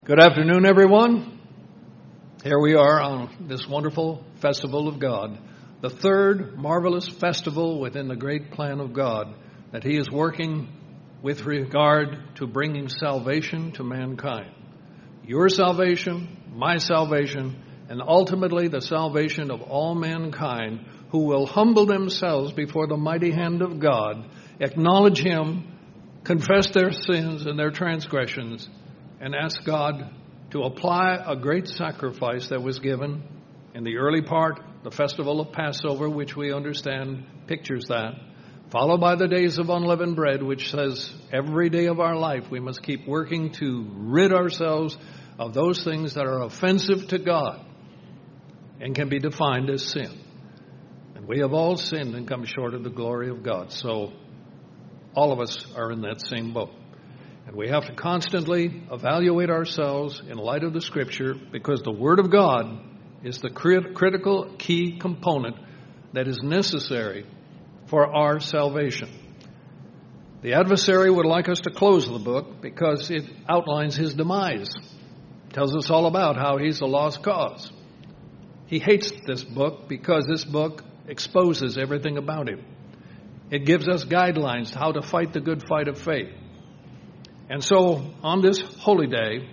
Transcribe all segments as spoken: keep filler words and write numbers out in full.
Good afternoon, everyone. Here we are on this wonderful festival of God, the third marvelous festival within the great plan of God that He is working with regard to bringing salvation to mankind. Your salvation, my salvation, and ultimately the salvation of all mankind who will humble themselves before the mighty hand of God, acknowledge Him, confess their sins and their transgressions, and ask God to apply a great sacrifice that was given in the early part, the festival of Passover, which we understand pictures that, followed by the days of unleavened bread, which says every day of our life we must keep working to rid ourselves of those things that are offensive to God and can be defined as sin. And we have all sinned and come short of the glory of God. So all of us are in that same boat. And we have to constantly evaluate ourselves in light of the Scripture, because the Word of God is the crit- critical key component that is necessary for our salvation. The adversary would like us to close the book because it outlines his demise. It tells us all about how he's a lost cause. He hates this book because this book exposes everything about him. It gives us guidelines how to fight the good fight of faith. And so, on this holy day,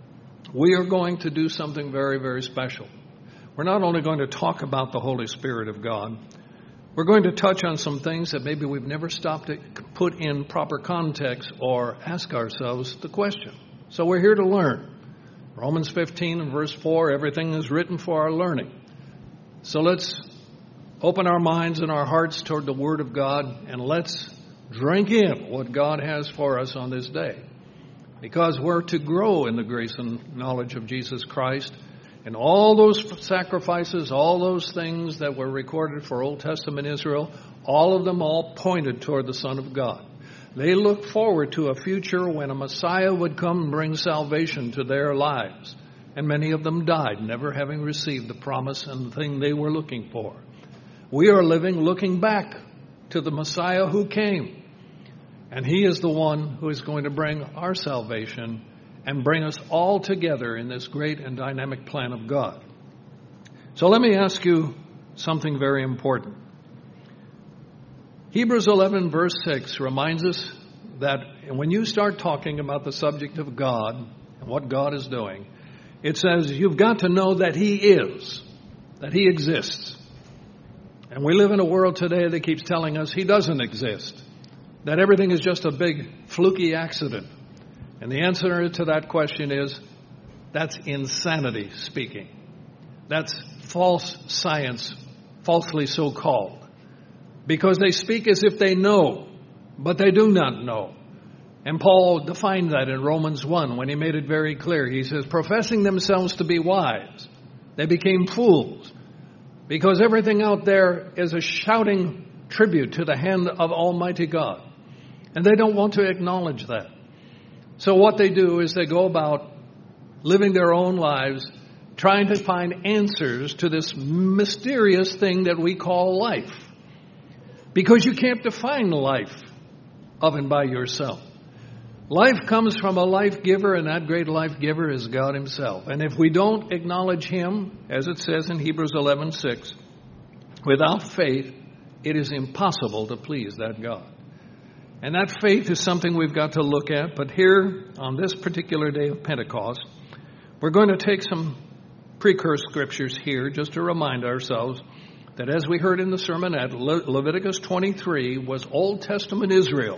we are going to do something very, very special. We're not only going to talk about the Holy Spirit of God, we're going to touch on some things that maybe we've never stopped to put in proper context or ask ourselves the question. So we're here to learn. Romans fifteen and verse four, everything is written for our learning. So let's open our minds and our hearts toward the Word of God, and let's drink in what God has for us on this day. Because we're to grow in the grace and knowledge of Jesus Christ. And all those sacrifices, all those things that were recorded for Old Testament Israel, all of them all pointed toward the Son of God. They looked forward to a future when a Messiah would come and bring salvation to their lives. And many of them died, never having received the promise and the thing they were looking for. We are living looking back to the Messiah who came. And He is the one who is going to bring our salvation and bring us all together in this great and dynamic plan of God. So let me ask you something very important. Hebrews eleven verse six reminds us that when you start talking about the subject of God and what God is doing, it says you've got to know that He is, that He exists. And we live in a world today that keeps telling us He doesn't exist, that everything is just a big fluky accident. And the answer to that question is, that's insanity speaking. That's false science, falsely so called. Because they speak as if they know, but they do not know. And Paul defined that in Romans one when he made it very clear. He says, professing themselves to be wise, they became fools. Because everything out there is a shouting tribute to the hand of Almighty God. And they don't want to acknowledge that. So what they do is they go about living their own lives, trying to find answers to this mysterious thing that we call life. Because you can't define life of and by yourself. Life comes from a life giver, and that great life giver is God Himself. And if we don't acknowledge Him, as it says in Hebrews eleven six, without faith, it is impossible to please that God. And that faith is something we've got to look at. But here, on this particular day of Pentecost, we're going to take some precursor scriptures here just to remind ourselves that, as we heard in the sermonette, Le- Leviticus twenty-three was Old Testament Israel,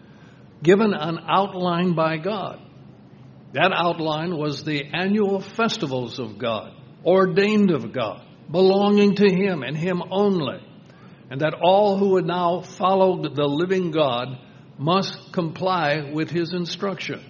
given an outline by God. That outline was the annual festivals of God, ordained of God, belonging to Him and Him only. And that all who would now follow the living God must comply with His instruction.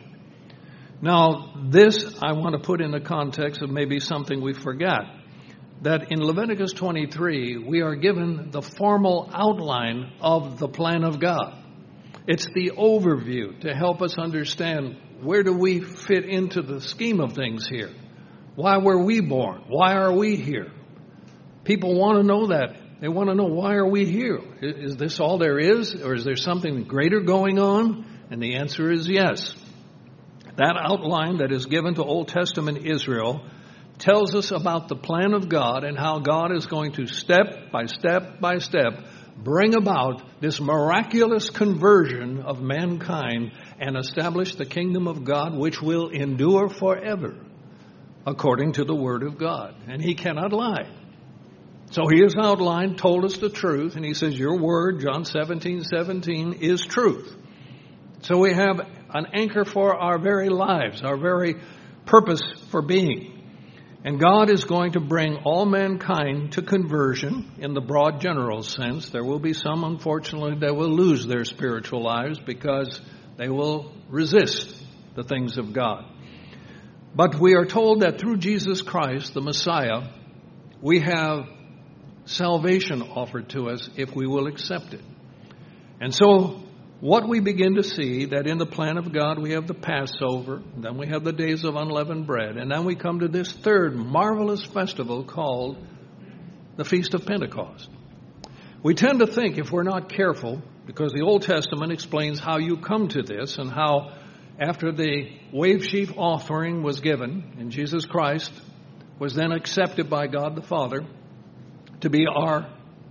Now, this I want to put in the context of maybe something we forgot. That in Leviticus twenty-three, we are given the formal outline of the plan of God. It's the overview to help us understand, where do we fit into the scheme of things here? Why were we born? Why are we here? People want to know that. They want to know, why are we here? Is this all there is? Or is there something greater going on? And the answer is yes. That outline that is given to Old Testament Israel tells us about the plan of God and how God is going to step by step by step bring about this miraculous conversion of mankind and establish the kingdom of God, which will endure forever, according to the Word of God. And He cannot lie. So He has outlined, told us the truth, and He says, your word, John seventeen seventeen, is truth. So we have an anchor for our very lives, our very purpose for being. And God is going to bring all mankind to conversion in the broad general sense. There will be some, unfortunately, that will lose their spiritual lives because they will resist the things of God. But we are told that through Jesus Christ, the Messiah, we have salvation offered to us if we will accept it. And so what we begin to see, that in the plan of God we have the Passover, then we have the days of unleavened bread, and then we come to this third marvelous festival called the Feast of Pentecost. We tend to think, if we're not careful, because the Old Testament explains how you come to this and how after the wave sheaf offering was given, and Jesus Christ was then accepted by God the Father to be our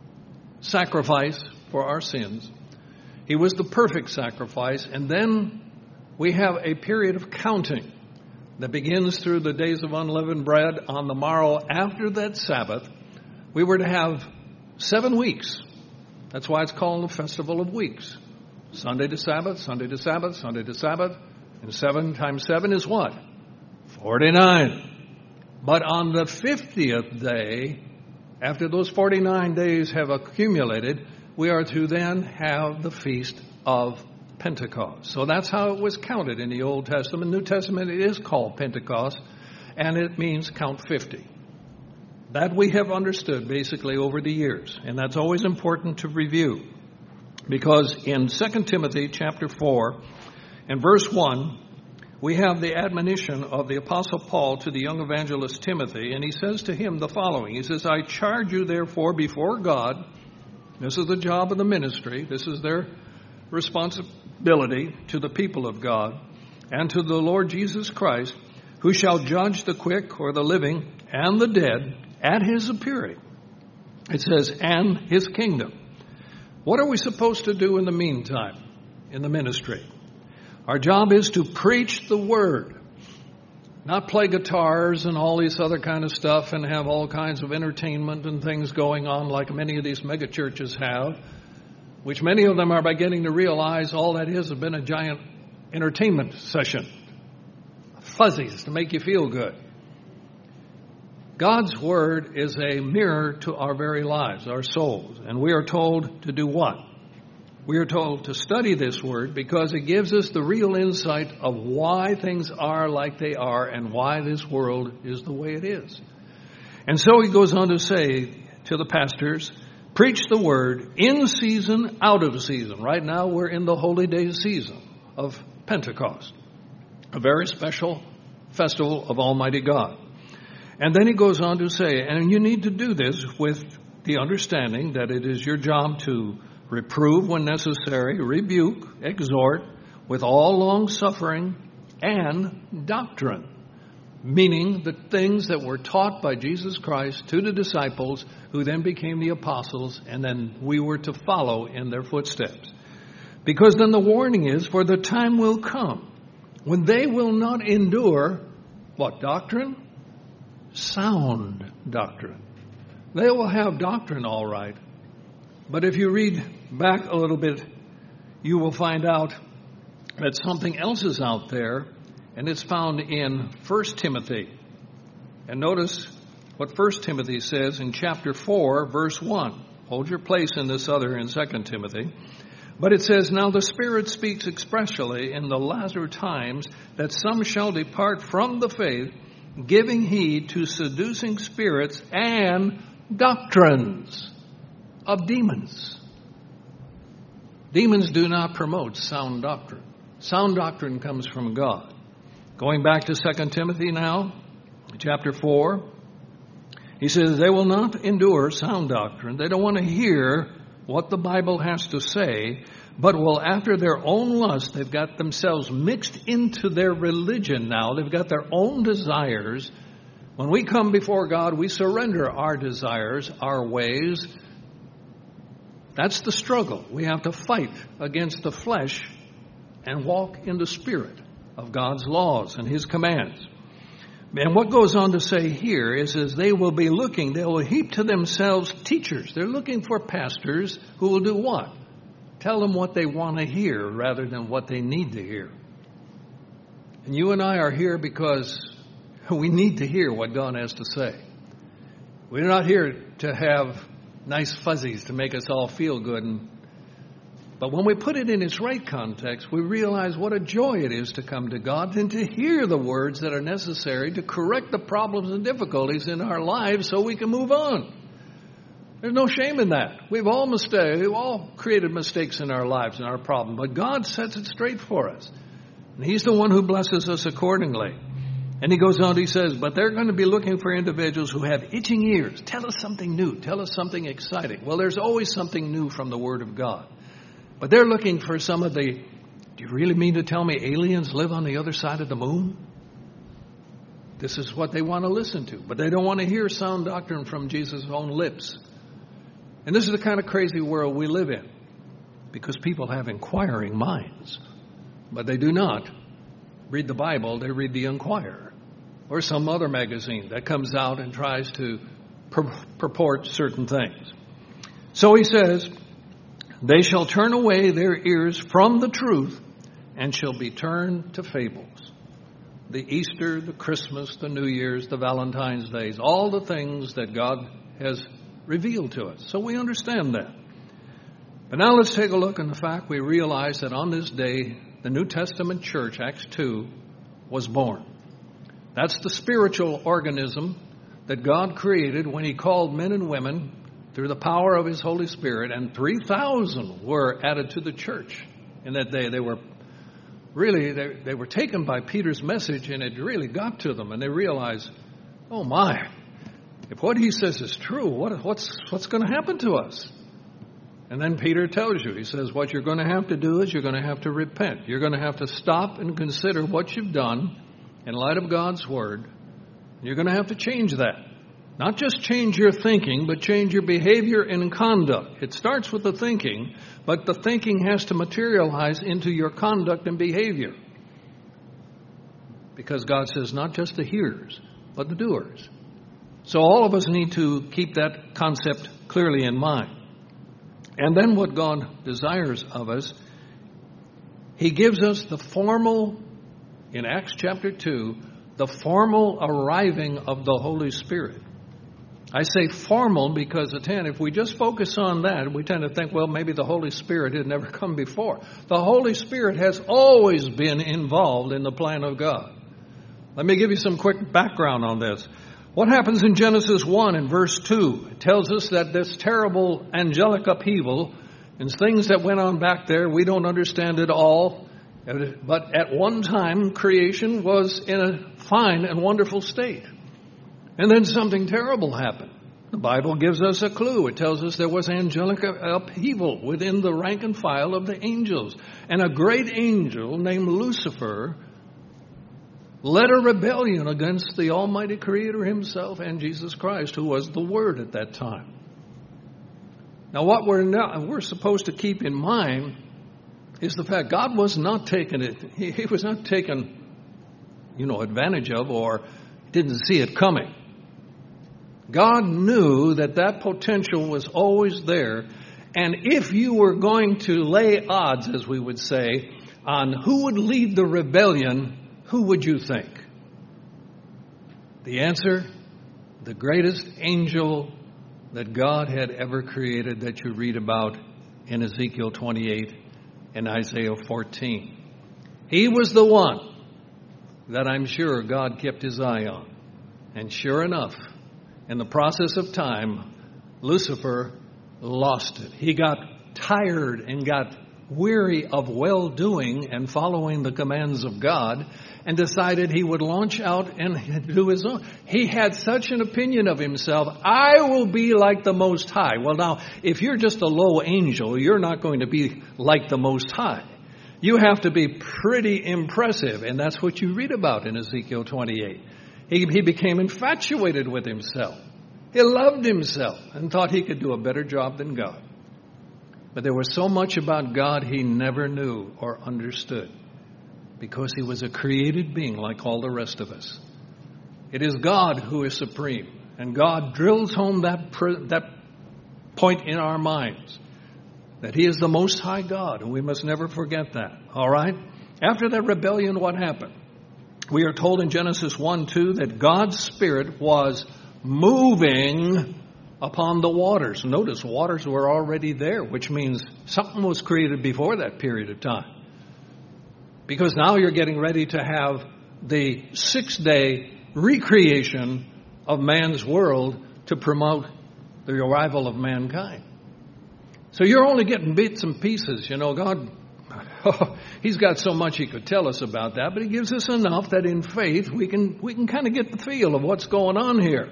sacrifice for our sins. He was the perfect sacrifice, and then we have a period of counting that begins through the days of unleavened bread. On the morrow after that Sabbath, we were to have seven weeks. That's why it's called the Festival of Weeks. Sunday to Sabbath, Sunday to Sabbath, Sunday to Sabbath, and seven times seven is what? forty-nine. But on the fiftieth day, after those forty-nine days have accumulated, we are to then have the Feast of Pentecost. So that's how it was counted in the Old Testament. New Testament, it is called Pentecost, and it means count fifty. That we have understood basically over the years, and that's always important to review. Because in Second Timothy chapter four and verse one, we have the admonition of the Apostle Paul to the young evangelist Timothy, and he says to him the following. He says, I charge you therefore before God. This is the job of the ministry. This is their responsibility to the people of God and to the Lord Jesus Christ, who shall judge the quick or the living and the dead at His appearing. It says, and His kingdom. What are we supposed to do in the meantime in the ministry? Our job is to preach the Word. Not play guitars and all this other kind of stuff and have all kinds of entertainment and things going on like many of these mega churches have, which many of them are beginning to realize all that is has been a giant entertainment session. Fuzzies to make you feel good. God's Word is a mirror to our very lives, our souls. And we are told to do what? We are told to study this Word because it gives us the real insight of why things are like they are and why this world is the way it is. And so he goes on to say to the pastors, preach the Word in season, out of season. Right now we're in the holy day season of Pentecost, a very special festival of Almighty God. And then he goes on to say, and you need to do this with the understanding that it is your job to reprove when necessary, rebuke, exhort, with all long-suffering and doctrine. Meaning the things that were taught by Jesus Christ to the disciples, who then became the apostles, and then we were to follow in their footsteps. Because then the warning is, for the time will come when they will not endure, what, doctrine? Sound doctrine. They will have doctrine, all right. But if you read back a little bit, you will find out that something else is out there, and it's found in First Timothy. And notice what First Timothy says in chapter four, verse one. Hold your place in this other in Second Timothy. But it says, now the Spirit speaks expressly in the latter times that some shall depart from the faith, giving heed to seducing spirits and doctrines of demons. Demons do not promote sound doctrine. Sound doctrine comes from God. Going back to Second Timothy now, chapter four, he says they will not endure sound doctrine. They don't want to hear what the Bible has to say, but will after their own lust, they've got themselves mixed into their religion now. They've got their own desires. When we come before God, we surrender our desires, our ways. That's the struggle. We have to fight against the flesh and walk in the spirit of God's laws and his commands. And what goes on to say here is, is they will be looking, they will heap to themselves teachers. They're looking for pastors who will do what? Tell them what they want to hear rather than what they need to hear. And you and I are here because we need to hear what God has to say. We're not here to have nice fuzzies to make us all feel good. And, but when we put it in its right context, we realize what a joy it is to come to God and to hear the words that are necessary to correct the problems and difficulties in our lives so we can move on. There's no shame in that. We've all mistakes. We've all created mistakes in our lives and our problem. But God sets it straight for us. And he's the one who blesses us accordingly. And he goes on, he says, but they're going to be looking for individuals who have itching ears. Tell us something new. Tell us something exciting. Well, there's always something new from the Word of God. But they're looking for some of the, do you really mean to tell me aliens live on the other side of the moon? This is what they want to listen to. But they don't want to hear sound doctrine from Jesus' own lips. And this is the kind of crazy world we live in. Because people have inquiring minds. But they do not read the Bible. They read the Inquirer. Or some other magazine that comes out and tries to pur- purport certain things. So he says, they shall turn away their ears from the truth and shall be turned to fables. The Easter, the Christmas, the New Year's, the Valentine's Days, all the things that God has revealed to us. So we understand that. But now let's take a look in the fact we realize that on this day, the New Testament church, Acts two, was born. That's the spiritual organism that God created when he called men and women through the power of his Holy Spirit, and three thousand were added to the church in that day. They were really, they, they were taken by Peter's message, and it really got to them, and they realized, oh my, if what he says is true, what, what's, what's going to happen to us? And then Peter tells you, he says, what you're going to have to do is you're going to have to repent. You're going to have to stop and consider what you've done in light of God's word. You're going to have to change that. Not just change your thinking, but change your behavior and conduct. It starts with the thinking, but the thinking has to materialize into your conduct and behavior. Because God says not just the hearers, but the doers. So all of us need to keep that concept clearly in mind. And then what God desires of us, he gives us the formal, in Acts chapter two, the formal arriving of the Holy Spirit. I say formal because, again, if we just focus on that, we tend to think, well, maybe the Holy Spirit had never come before. The Holy Spirit has always been involved in the plan of God. Let me give you some quick background on this. What happens in Genesis one and verse two? It tells us that this terrible angelic upheaval and things that went on back there, we don't understand it all. But at one time, creation was in a fine and wonderful state. And then something terrible happened. The Bible gives us a clue. It tells us there was angelic upheaval within the rank and file of the angels. And a great angel named Lucifer led a rebellion against the Almighty Creator himself and Jesus Christ, who was the Word at that time. Now what we're not, we're supposed to keep in mind is the fact God was not taking it, he, he was not taken, you know, advantage of or didn't see it coming. God knew that that potential was always there. And if you were going to lay odds, as we would say, on who would lead the rebellion, who would you think? The answer, the greatest angel that God had ever created that you read about in Ezekiel twenty-eight and Isaiah fourteen. He was the one that I'm sure God kept his eye on. And sure enough, in the process of time, Lucifer lost it. He got tired and got weary of well-doing and following the commands of God and decided he would launch out and do his own. He had such an opinion of himself, I will be like the Most High. Well, now, if you're just a low angel, you're not going to be like the Most High. You have to be pretty impressive, and that's what you read about in Ezekiel twenty-eight. He, he became infatuated with himself. He loved himself and thought he could do a better job than God. But there was so much about God he never knew or understood because he was a created being like all the rest of us. It is God who is supreme, and God drills home that, that point in our minds, that he is the Most High God, and we must never forget that. All right? After that rebellion, what happened? We are told in Genesis one two that God's Spirit was moving upon the waters. Notice waters were already there, which means something was created before that period of time. Because now you're getting ready to have the six-day recreation of man's world to promote the arrival of mankind. So you're only getting bits and pieces. You know, God, oh, he's got so much he could tell us about that, but he gives us enough that in faith we can we can kind of get the feel of what's going on here.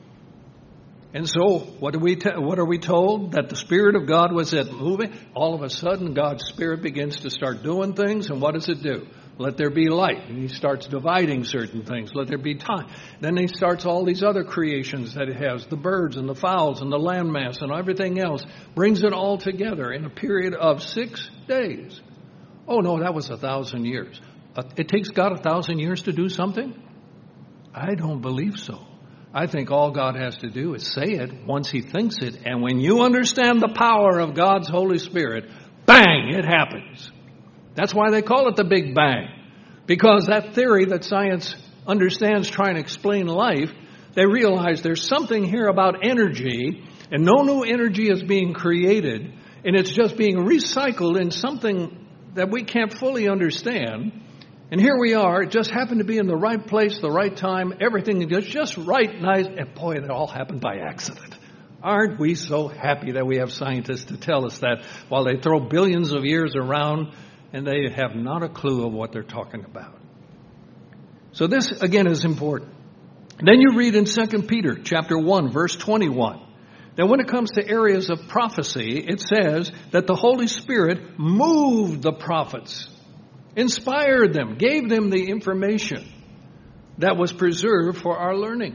And so, what are we te- what are we told? That the Spirit of God was at moving. All of a sudden, God's Spirit begins to start doing things, and what does it do? Let there be light. And he starts dividing certain things. Let there be time. Then he starts all these other creations that it has, the birds and the fowls and the landmass and everything else, brings it all together in a period of six days. Oh, no, that was a thousand years. Uh, it takes God a thousand years to do something? I don't believe so. I think all God has to do is say it once he thinks it. And when you understand the power of God's Holy Spirit, bang, it happens. That's why they call it the Big Bang. Because that theory that science understands trying to explain life, they realize there's something here about energy, and no new energy is being created, and it's just being recycled in something that we can't fully understand. And here we are, it just happened to be in the right place, the right time, everything is just right, nice, and boy, it all happened by accident. Aren't we so happy that we have scientists to tell us that while they throw billions of years around and they have not a clue of what they're talking about. So this, again, is important. Then you read in Second Peter chapter one, verse twenty-one. That when it comes to areas of prophecy, it says that the Holy Spirit moved the prophets, inspired them, gave them the information that was preserved for our learning.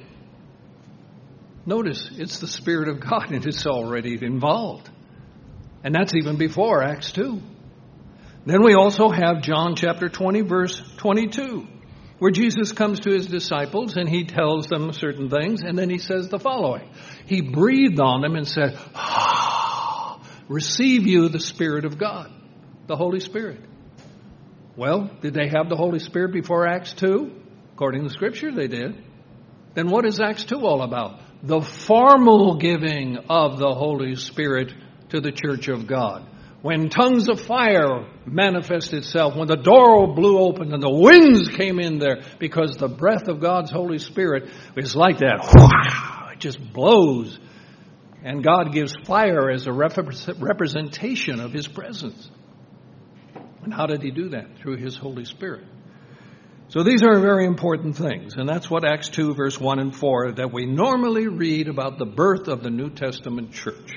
Notice, it's the Spirit of God and it's already involved. And that's even before Acts two. Then we also have John chapter twenty, verse twenty-two, where Jesus comes to his disciples and he tells them certain things, and then he says the following. He breathed on them and said, ah, receive you the Spirit of God, the Holy Spirit. Well, did they have the Holy Spirit before Acts two? According to the Scripture, they did. Then what is Acts two all about? The formal giving of the Holy Spirit to the church of God. When tongues of fire manifest itself, when the door blew open and the winds came in there, because the breath of God's Holy Spirit is like that. It just blows. And God gives fire as a representation of his presence. And how did he do that? Through his Holy Spirit. So these are very important things. And that's what Acts two, verse one and four, that we normally read about the birth of the New Testament church.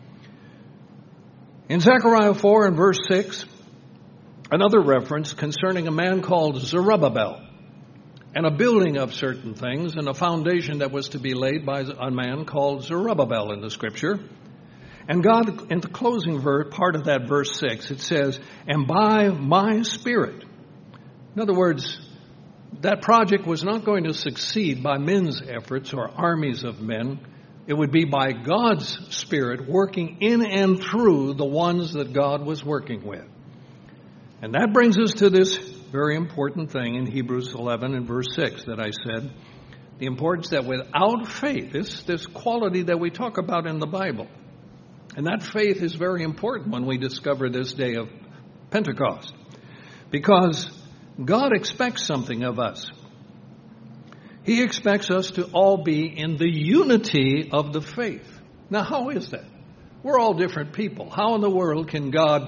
In Zechariah four and verse six, another reference concerning a man called Zerubbabel and a building of certain things and a foundation that was to be laid by a man called Zerubbabel in the Scripture. And God, in the closing verse, part of that verse six, it says, and by my Spirit. In other words, that project was not going to succeed by men's efforts or armies of men. It would be by God's Spirit working in and through the ones that God was working with. And that brings us to this very important thing in Hebrews eleven and verse six that I said. The importance that without faith, this, this quality that we talk about in the Bible, and that faith is very important when we discover this day of Pentecost. Because God expects something of us. He expects us to all be in the unity of the faith. Now, how is that? We're all different people. How in the world can God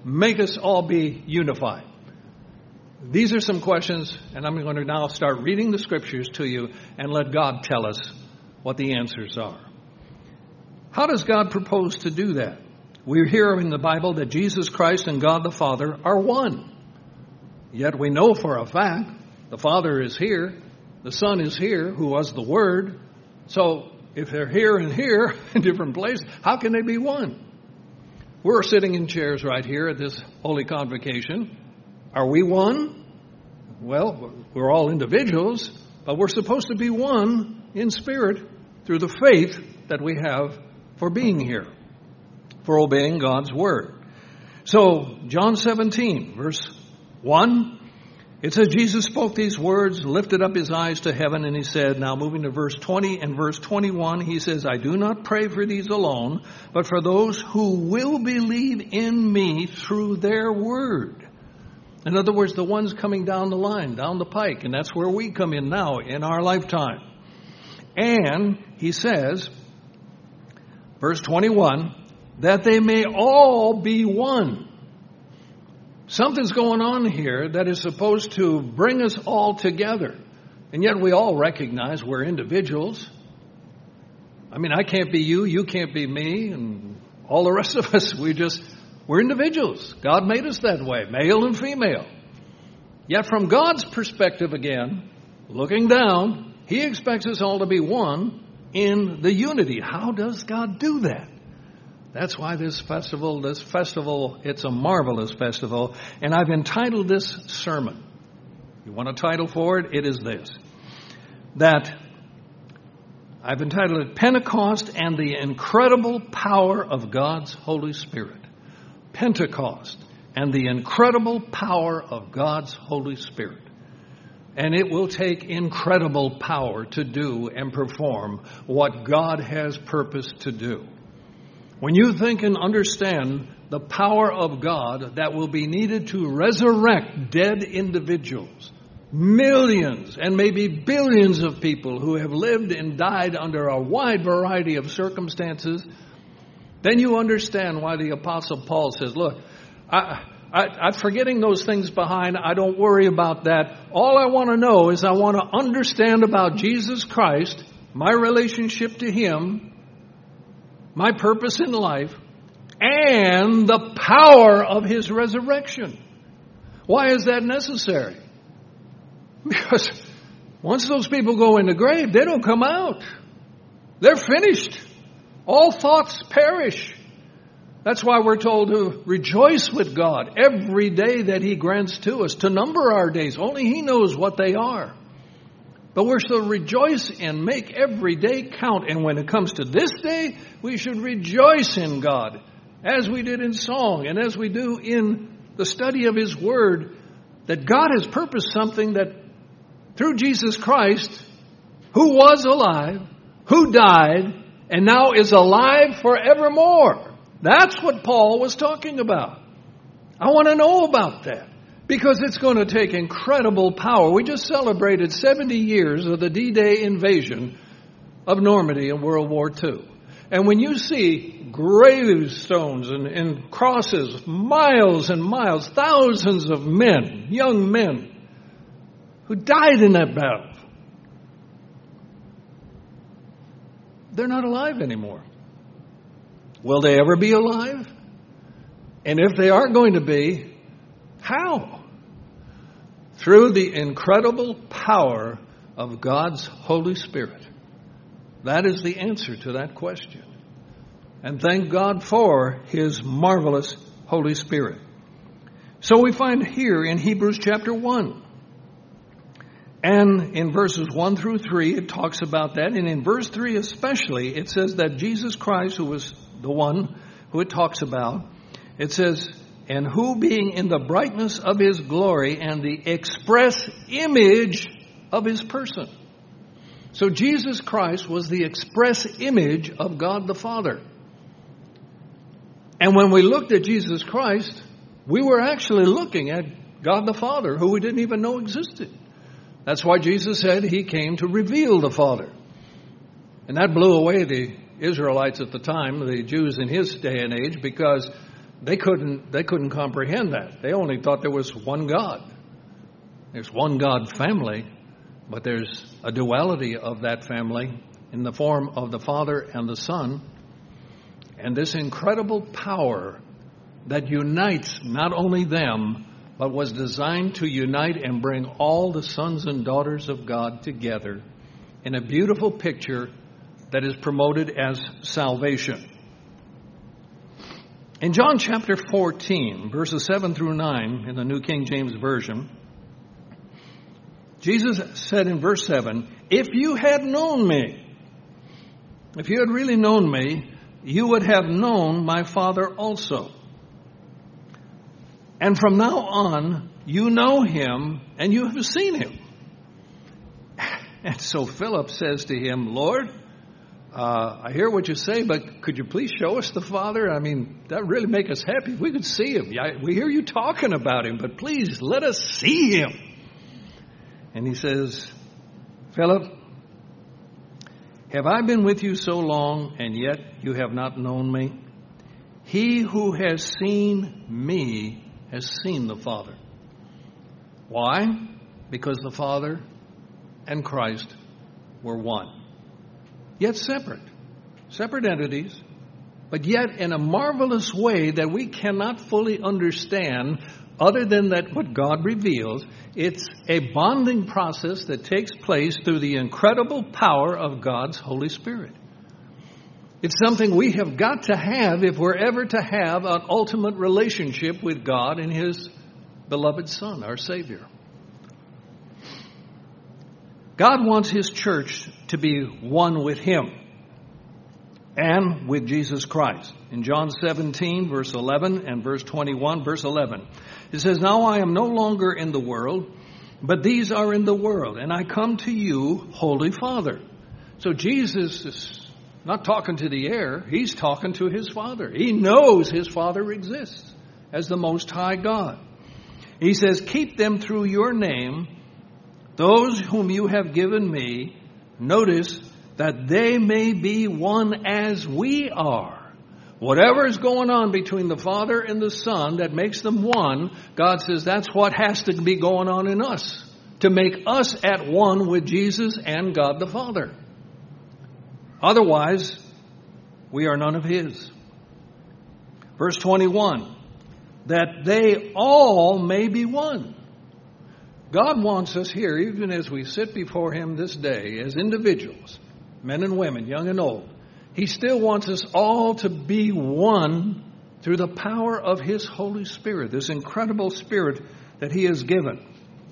make us all be unified? These are some questions, and I'm going to now start reading the scriptures to you and let God tell us what the answers are. How does God propose to do that? We hear in the Bible that Jesus Christ and God the Father are one. Yet we know for a fact the Father is here, the Son is here, who was the Word. So if they're here and here in different places, how can they be one? We're sitting in chairs right here at this Holy Convocation. Are we one? Well, we're all individuals, but we're supposed to be one in spirit through the faith that we have for being here, for obeying God's Word. So, John seventeen, verse one, it says, Jesus spoke these words, lifted up his eyes to heaven, and he said, now moving to verse twenty and verse twenty-one, he says, I do not pray for these alone, but for those who will believe in me through their word. In other words, the ones coming down the line, down the pike, and that's where we come in now in our lifetime. And he says, verse twenty-one, that they may all be one. Something's going on here that is supposed to bring us all together. And yet we all recognize we're individuals. I mean, I can't be you, you can't be me, and all the rest of us, we just, we're individuals. God made us that way, male and female. Yet from God's perspective again, looking down, he expects us all to be one in the unity. How does God do that? That's why this festival, this festival, it's a marvelous festival. And I've entitled this sermon. You want a title for it? It is this. That I've entitled it Pentecost and the Incredible Power of God's Holy Spirit. Pentecost and the incredible power of God's Holy Spirit. And it will take incredible power to do and perform what God has purposed to do. When you think and understand the power of God that will be needed to resurrect dead individuals, millions and maybe billions of people who have lived and died under a wide variety of circumstances, then you understand why the Apostle Paul says, look, I, I, I'm forgetting those things behind. I don't worry about that. All I want to know is I want to understand about Jesus Christ, my relationship to him, my purpose in life, and the power of his resurrection. Why is that necessary? Because once those people go in the grave, they don't come out. They're finished. All thoughts perish. That's why we're told to rejoice with God every day that he grants to us, to number our days. Only he knows what they are. But we're to rejoice and make every day count. And when it comes to this day, we should rejoice in God, as we did in song and as we do in the study of his word, that God has purposed something that through Jesus Christ, who was alive, who died, and now is alive forevermore. That's what Paul was talking about. I want to know about that because it's going to take incredible power. We just celebrated seventy years of the D-Day invasion of Normandy in World War Two. And when you see gravestones and, and crosses, miles and miles, thousands of men, young men, who died in that battle, they're not alive anymore. Will they ever be alive? And if they are going to be, how? Through the incredible power of God's Holy Spirit. That is the answer to that question. And thank God for his marvelous Holy Spirit. So we find here in Hebrews chapter one. And in verses one through three, it talks about that. And in verse three especially, it says that Jesus Christ, who was the one who it talks about, it says, and who being in the brightness of his glory and the express image of his person. So Jesus Christ was the express image of God the Father. And when we looked at Jesus Christ, we were actually looking at God the Father, who we didn't even know existed. That's why Jesus said he came to reveal the Father. And that blew away the Israelites at the time, the Jews in his day and age, because they couldn't, they couldn't comprehend that. They only thought there was one God. There's one God family, but there's a duality of that family in the form of the Father and the Son. And this incredible power that unites not only them, but was designed to unite and bring all the sons and daughters of God together in a beautiful picture that is promoted as salvation. In John chapter fourteen, verses seven through nine, in the New King James Version, Jesus said in verse seven, "If you had known me, if you had really known me, you would have known my Father also. And from now on, you know him and you have seen him." And so Philip says to him, "Lord, uh, I hear what you say, but could you please show us the Father? I mean, that would really make us happy if we could see him. We hear you talking about him, but please let us see him." And he says, "Philip, have I been with you so long, and yet you have not known me? He who has seen me has seen the Father." Why? Because the Father and Christ were one. Yet separate. Separate entities, but yet in a marvelous way that we cannot fully understand other than that what God reveals. It's a bonding process that takes place through the incredible power of God's Holy Spirit. It's something we have got to have if we're ever to have an ultimate relationship with God and His beloved Son, our Savior. God wants His church to be one with Him and with Jesus Christ. In John seventeen, verse eleven and verse twenty-one, verse eleven, it says, "Now I am no longer in the world, but these are in the world, and I come to you, Holy Father." So Jesus is not talking to the air. He's talking to His Father. He knows His Father exists as the Most High God. He says, "Keep them through your name, those whom you have given me." Notice that they may be one as we are. Whatever is going on between the Father and the Son that makes them one, God says that's what has to be going on in us to make us at one with Jesus and God the Father. Otherwise, we are none of His. Verse twenty-one, that they all may be one. God wants us here, even as we sit before Him this day, as individuals, men and women, young and old, He still wants us all to be one through the power of His Holy Spirit, this incredible Spirit that He has given.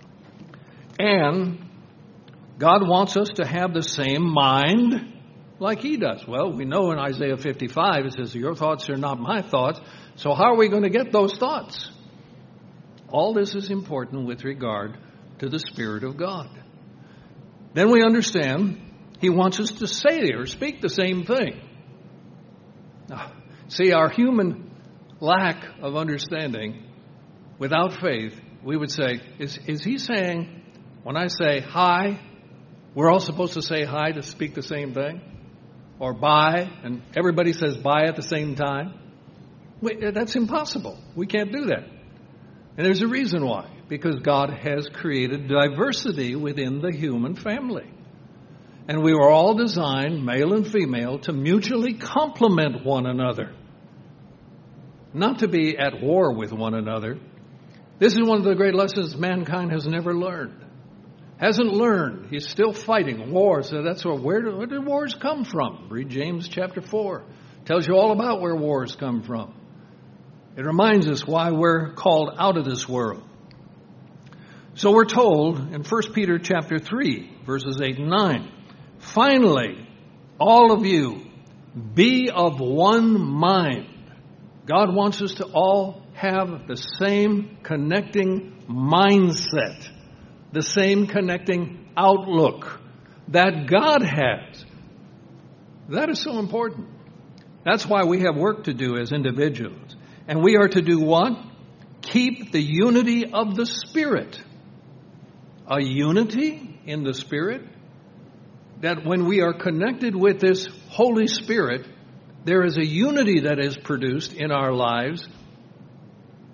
And God wants us to have the same mind like He does. Well, we know in Isaiah fifty-five, it says, "Your thoughts are not my thoughts." So how are we going to get those thoughts? All this is important with regard to the Spirit of God. Then we understand He wants us to say or speak the same thing. Now, see, our human lack of understanding, without faith, we would say, is, is He saying, when I say hi, we're all supposed to say hi to speak the same thing? Or bye, and everybody says bye at the same time? Wait, that's impossible. We can't do that. And there's a reason why. Because God has created diversity within the human family. And we were all designed, male and female, to mutually complement one another. Not to be at war with one another. This is one of the great lessons mankind has never learned. Hasn't learned. He's still fighting wars. So that's where, where, do, where did wars come from? Read James chapter four. Tells you all about where wars come from. It reminds us why we're called out of this world. So we're told in First Peter chapter three, verses eight and nine, "Finally, all of you, be of one mind." God wants us to all have the same connecting mindset, the same connecting outlook that God has. That is so important. That's why we have work to do as individuals. And we are to do what? Keep the unity of the Spirit. A unity in the Spirit, that when we are connected with this Holy Spirit, there is a unity that is produced in our lives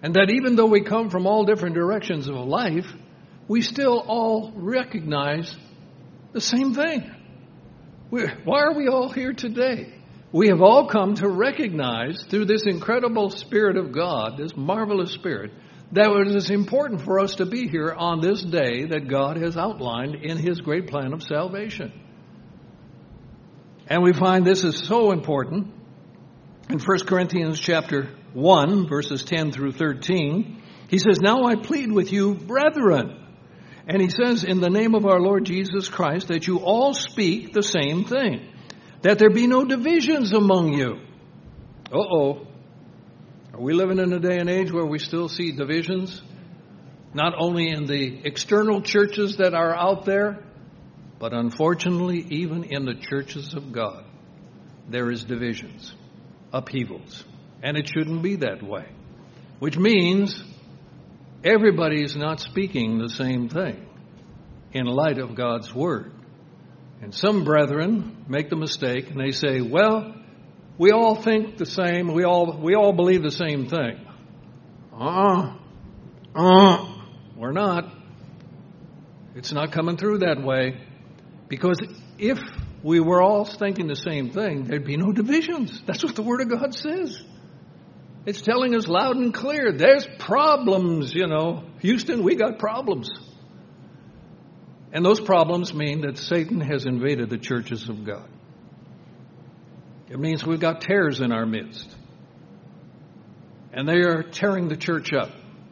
And that even though we come from all different directions of life, we still all recognize the same thing. We're, why are we all here today? We have all come to recognize through this incredible Spirit of God, this marvelous Spirit, that it is important for us to be here on this day that God has outlined in His great plan of salvation. And we find this is so important in First Corinthians chapter one, verses ten through thirteen. He says, "Now I plead with you, brethren." And he says, "In the name of our Lord Jesus Christ, that you all speak the same thing, that there be no divisions among you." Uh-oh. Are we living in a day and age where we still see divisions? Not only in the external churches that are out there, but unfortunately even in the churches of God, there is divisions, upheavals. And it shouldn't be that way. Which means everybody's not speaking the same thing in light of God's Word. And some brethren make the mistake and they say, well, we all think the same. We all we all believe the same thing. Uh-uh. Uh-uh. We're not. It's not coming through that way. Because if we were all thinking the same thing, there'd be no divisions. That's what the Word of God says. It's telling us loud and clear, there's problems, you know. Houston, we got problems. And those problems mean that Satan has invaded the churches of God. It means we've got tares in our midst. And they are tearing the church up.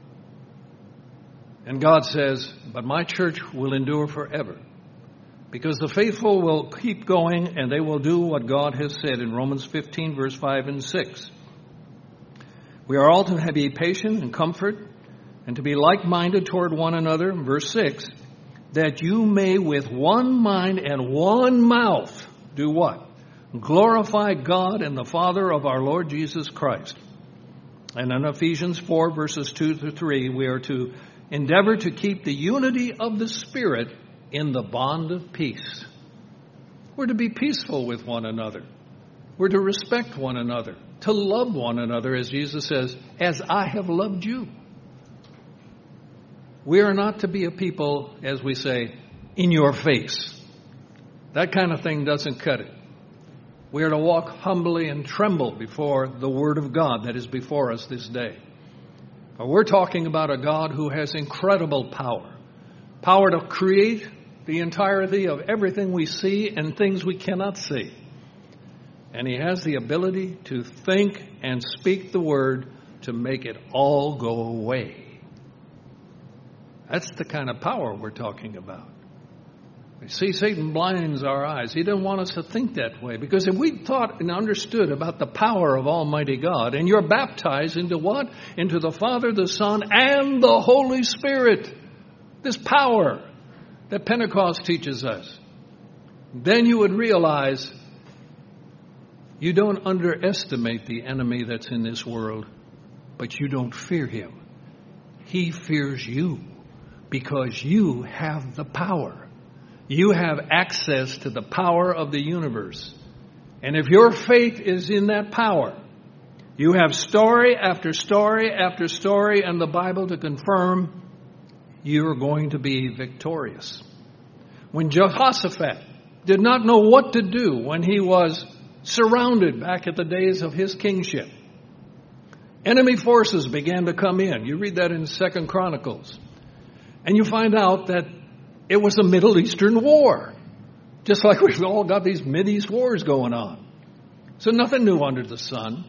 And God says, but my church will endure forever. Because the faithful will keep going and they will do what God has said in Romans fifteen, verse five and six. We are all to be patient and comfort and to be like-minded toward one another, verse six, that you may with one mind and one mouth do what? Glorify God and the Father of our Lord Jesus Christ. And in Ephesians four, verses two to three, we are to endeavor to keep the unity of the Spirit in the bond of peace. We're to be peaceful with one another. We're to respect one another, to love one another, as Jesus says, as I have loved you. We are not to be a people, as we say, in your face. That kind of thing doesn't cut it. We are to walk humbly and tremble before the Word of God that is before us this day. But we're talking about a God who has incredible power. Power to create the entirety of everything we see and things we cannot see. And He has the ability to think and speak the Word to make it all go away. That's the kind of power we're talking about. You see, Satan blinds our eyes. He doesn't want us to think that way. Because if we thought and understood about the power of Almighty God, and you're baptized into what? Into the Father, the Son, and the Holy Spirit. This power that Pentecost teaches us. Then you would realize you don't underestimate the enemy that's in this world, but you don't fear him. He fears you because you have the power. You have access to the power of the universe. And if your faith is in that power, you have story after story after story in the Bible to confirm you're going to be victorious. When Jehoshaphat did not know what to do when he was surrounded back at the days of his kingship, enemy forces began to come in. You read that in Second Chronicles. And you find out that it was a Middle Eastern war. Just like we've all got these Mideast wars going on. So nothing new under the sun.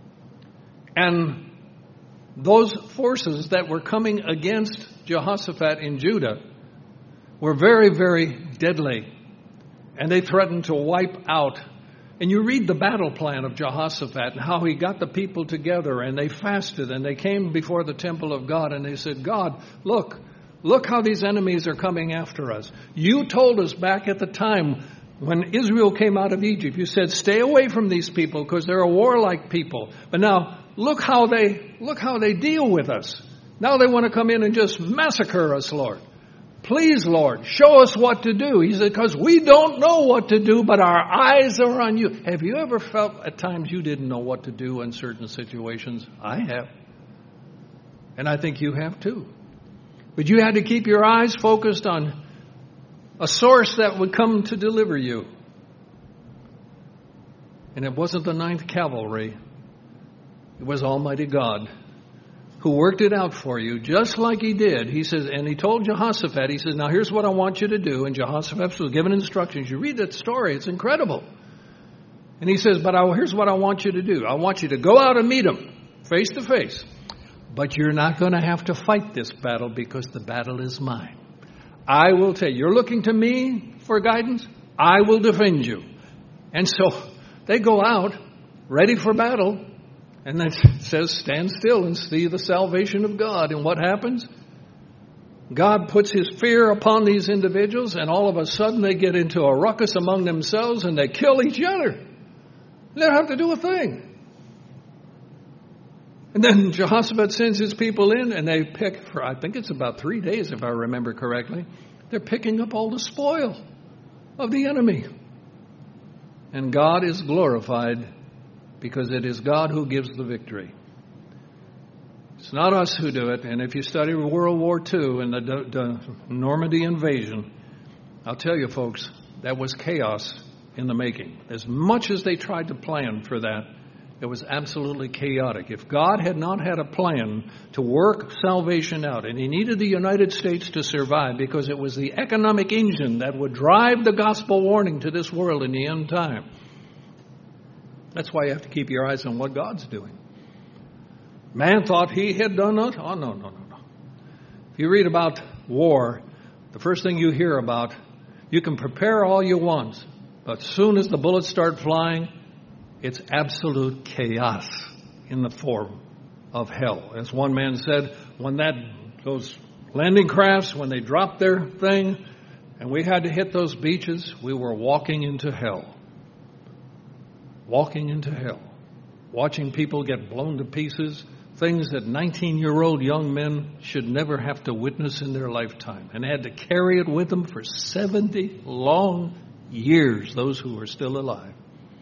And those forces that were coming against Jehoshaphat in Judah were very, very deadly. And they threatened to wipe out. And you read the battle plan of Jehoshaphat and how he got the people together and they fasted and they came before the temple of God and they said, God, look, look how these enemies are coming after us. You told us back at the time when Israel came out of Egypt, you said, stay away from these people because they're a warlike people. But now look how they, look how they deal with us. Now they want to come in and just massacre us, Lord. Please, Lord, show us what to do. He said, because we don't know what to do, but our eyes are on you. Have you ever felt at times you didn't know what to do in certain situations? I have. And I think you have too. But you had to keep your eyes focused on a source that would come to deliver you. And it wasn't the Ninth Cavalry. It was Almighty God who worked it out for you just like he did. He says, and he told Jehoshaphat, he says, now here's what I want you to do. And Jehoshaphat was given instructions. You read that story, it's incredible. And he says, but I, here's what I want you to do. I want you to go out and meet him face to face. But you're not going to have to fight this battle because the battle is mine. I will tell you, you're looking to me for guidance, I will defend you. And so they go out ready for battle. And then it says, stand still and see the salvation of God. And what happens? God puts his fear upon these individuals, and all of a sudden they get into a ruckus among themselves and they kill each other. They don't have to do a thing. And then Jehoshaphat sends his people in, and they pick, for I think it's about three days if I remember correctly, they're picking up all the spoil of the enemy. And God is glorified because it is God who gives the victory. It's not us who do it. And if you study World War Two and the, the Normandy invasion, I'll tell you folks, that was chaos in the making. As much as they tried to plan for that, it was absolutely chaotic. If God had not had a plan to work salvation out, and he needed the United States to survive because it was the economic engine that would drive the gospel warning to this world in the end time. That's why you have to keep your eyes on what God's doing. Man thought he had done it. Oh, no, no, no, no. If you read about war, the first thing you hear about, you can prepare all you want, but as soon as the bullets start flying, it's absolute chaos in the form of hell. As one man said, when that those landing crafts, when they dropped their thing, and we had to hit those beaches, we were walking into hell. Walking into hell. Watching people get blown to pieces, things that nineteen-year-old young men should never have to witness in their lifetime, and had to carry it with them for seventy long years, those who are still alive.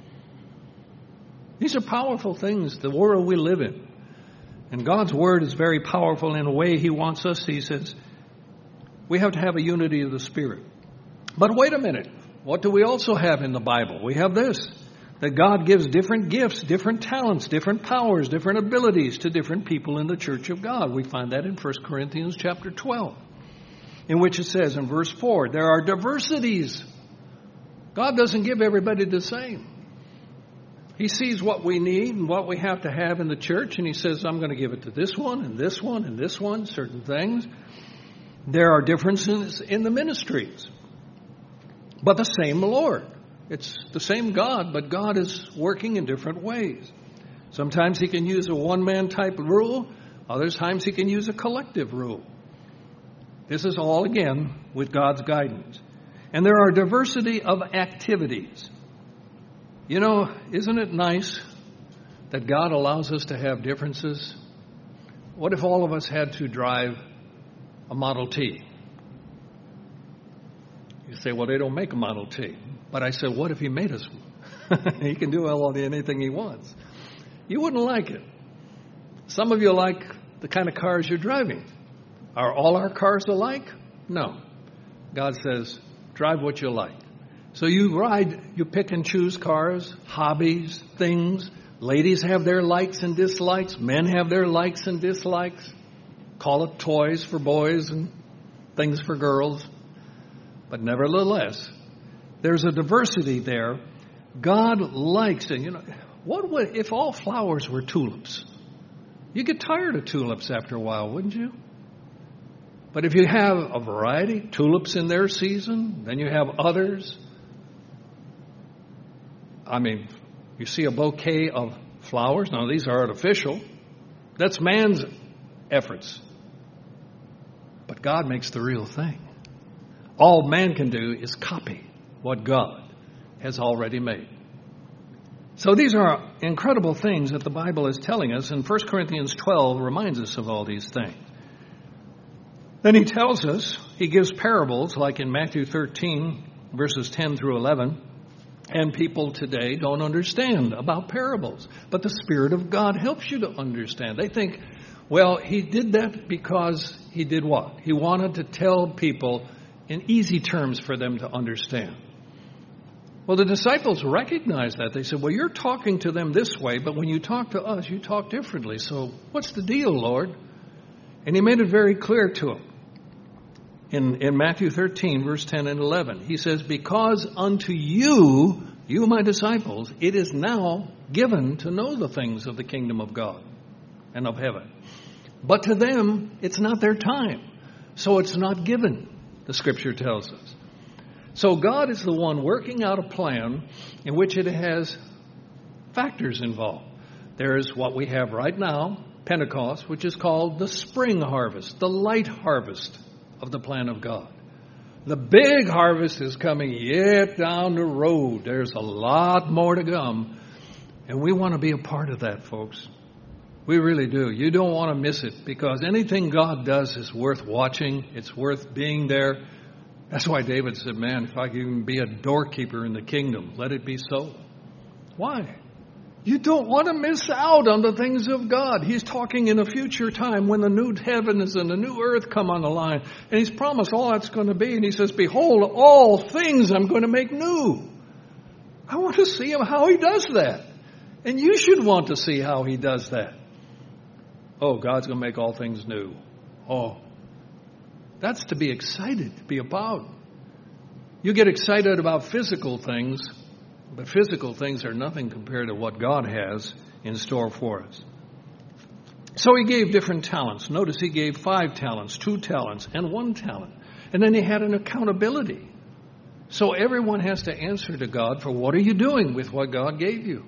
These are powerful things, the world we live in. And God's word is very powerful in a way he wants us. He says, we have to have a unity of the Spirit. But wait a minute. What do we also have in the Bible? We have this, that God gives different gifts, different talents, different powers, different abilities to different people in the church of God. We find that in First Corinthians chapter twelve, in which it says in verse four, there are diversities. God doesn't give everybody the same. He sees what we need and what we have to have in the church, and he says, I'm going to give it to this one and this one and this one, certain things. There are differences in the ministries, but the same Lord. It's the same God, but God is working in different ways. Sometimes he can use a one-man type rule. Other times he can use a collective rule. This is all, again, with God's guidance. And there are diversity of activities. You know, isn't it nice that God allows us to have differences? What if all of us had to drive a Model T? You say, well, they don't make a Model T. But I said, what if he made us one? He can do all the, anything he wants. You wouldn't like it. Some of you like the kind of cars you're driving. Are all our cars alike? No. God says, drive what you like. So you ride, you pick and choose cars, hobbies, things. Ladies have their likes and dislikes. Men have their likes and dislikes. Call it toys for boys and things for girls. But nevertheless, there's a diversity there. God likes it. You know, what would, if all flowers were tulips? You get tired of tulips after a while, wouldn't you? But if you have a variety, tulips in their season, then you have others. I mean, you see a bouquet of flowers. Now, these are artificial. That's man's efforts. But God makes the real thing. All man can do is copy what God has already made. So these are incredible things that the Bible is telling us, and First Corinthians twelve reminds us of all these things. Then he tells us, he gives parables, like in Matthew thirteen, verses ten through eleven, and people today don't understand about parables. But the Spirit of God helps you to understand. They think, Well, he did that because he did what? He wanted to tell people in easy terms for them to understand. Well, the disciples recognized that. They said, well, you're talking to them this way, but when you talk to us, you talk differently. So what's the deal, Lord? And he made it very clear to them. In, in Matthew thirteen, verse ten and eleven, he says, because unto you, you my disciples, it is now given to know the things of the kingdom of God and of heaven. But to them, it's not their time. So it's not given, the scripture tells us. So God is the one working out a plan in which it has factors involved. There is what we have right now, Pentecost, which is called the spring harvest, the light harvest of the plan of God. The big harvest is coming yet down the road. There's a lot more to come. And we want to be a part of that, folks. We really do. You don't want to miss it, because anything God does is worth watching. It's worth being there. That's why David said, man, if I can even be a doorkeeper in the kingdom, let it be so. Why? You don't want to miss out on the things of God. He's talking in a future time when the new heavens and the new earth come on the line. And he's promised all that's going to be. And he says, behold, all things I'm going to make new. I want to see him how he does that. And you should want to see how he does that. Oh, God's going to make all things new. Oh, that's to be excited, to be about. You get excited about physical things, but physical things are nothing compared to what God has in store for us. So he gave different talents. Notice he gave five talents, two talents, and one talent. And then he had an accountability. So everyone has to answer to God for what are you doing with what God gave you.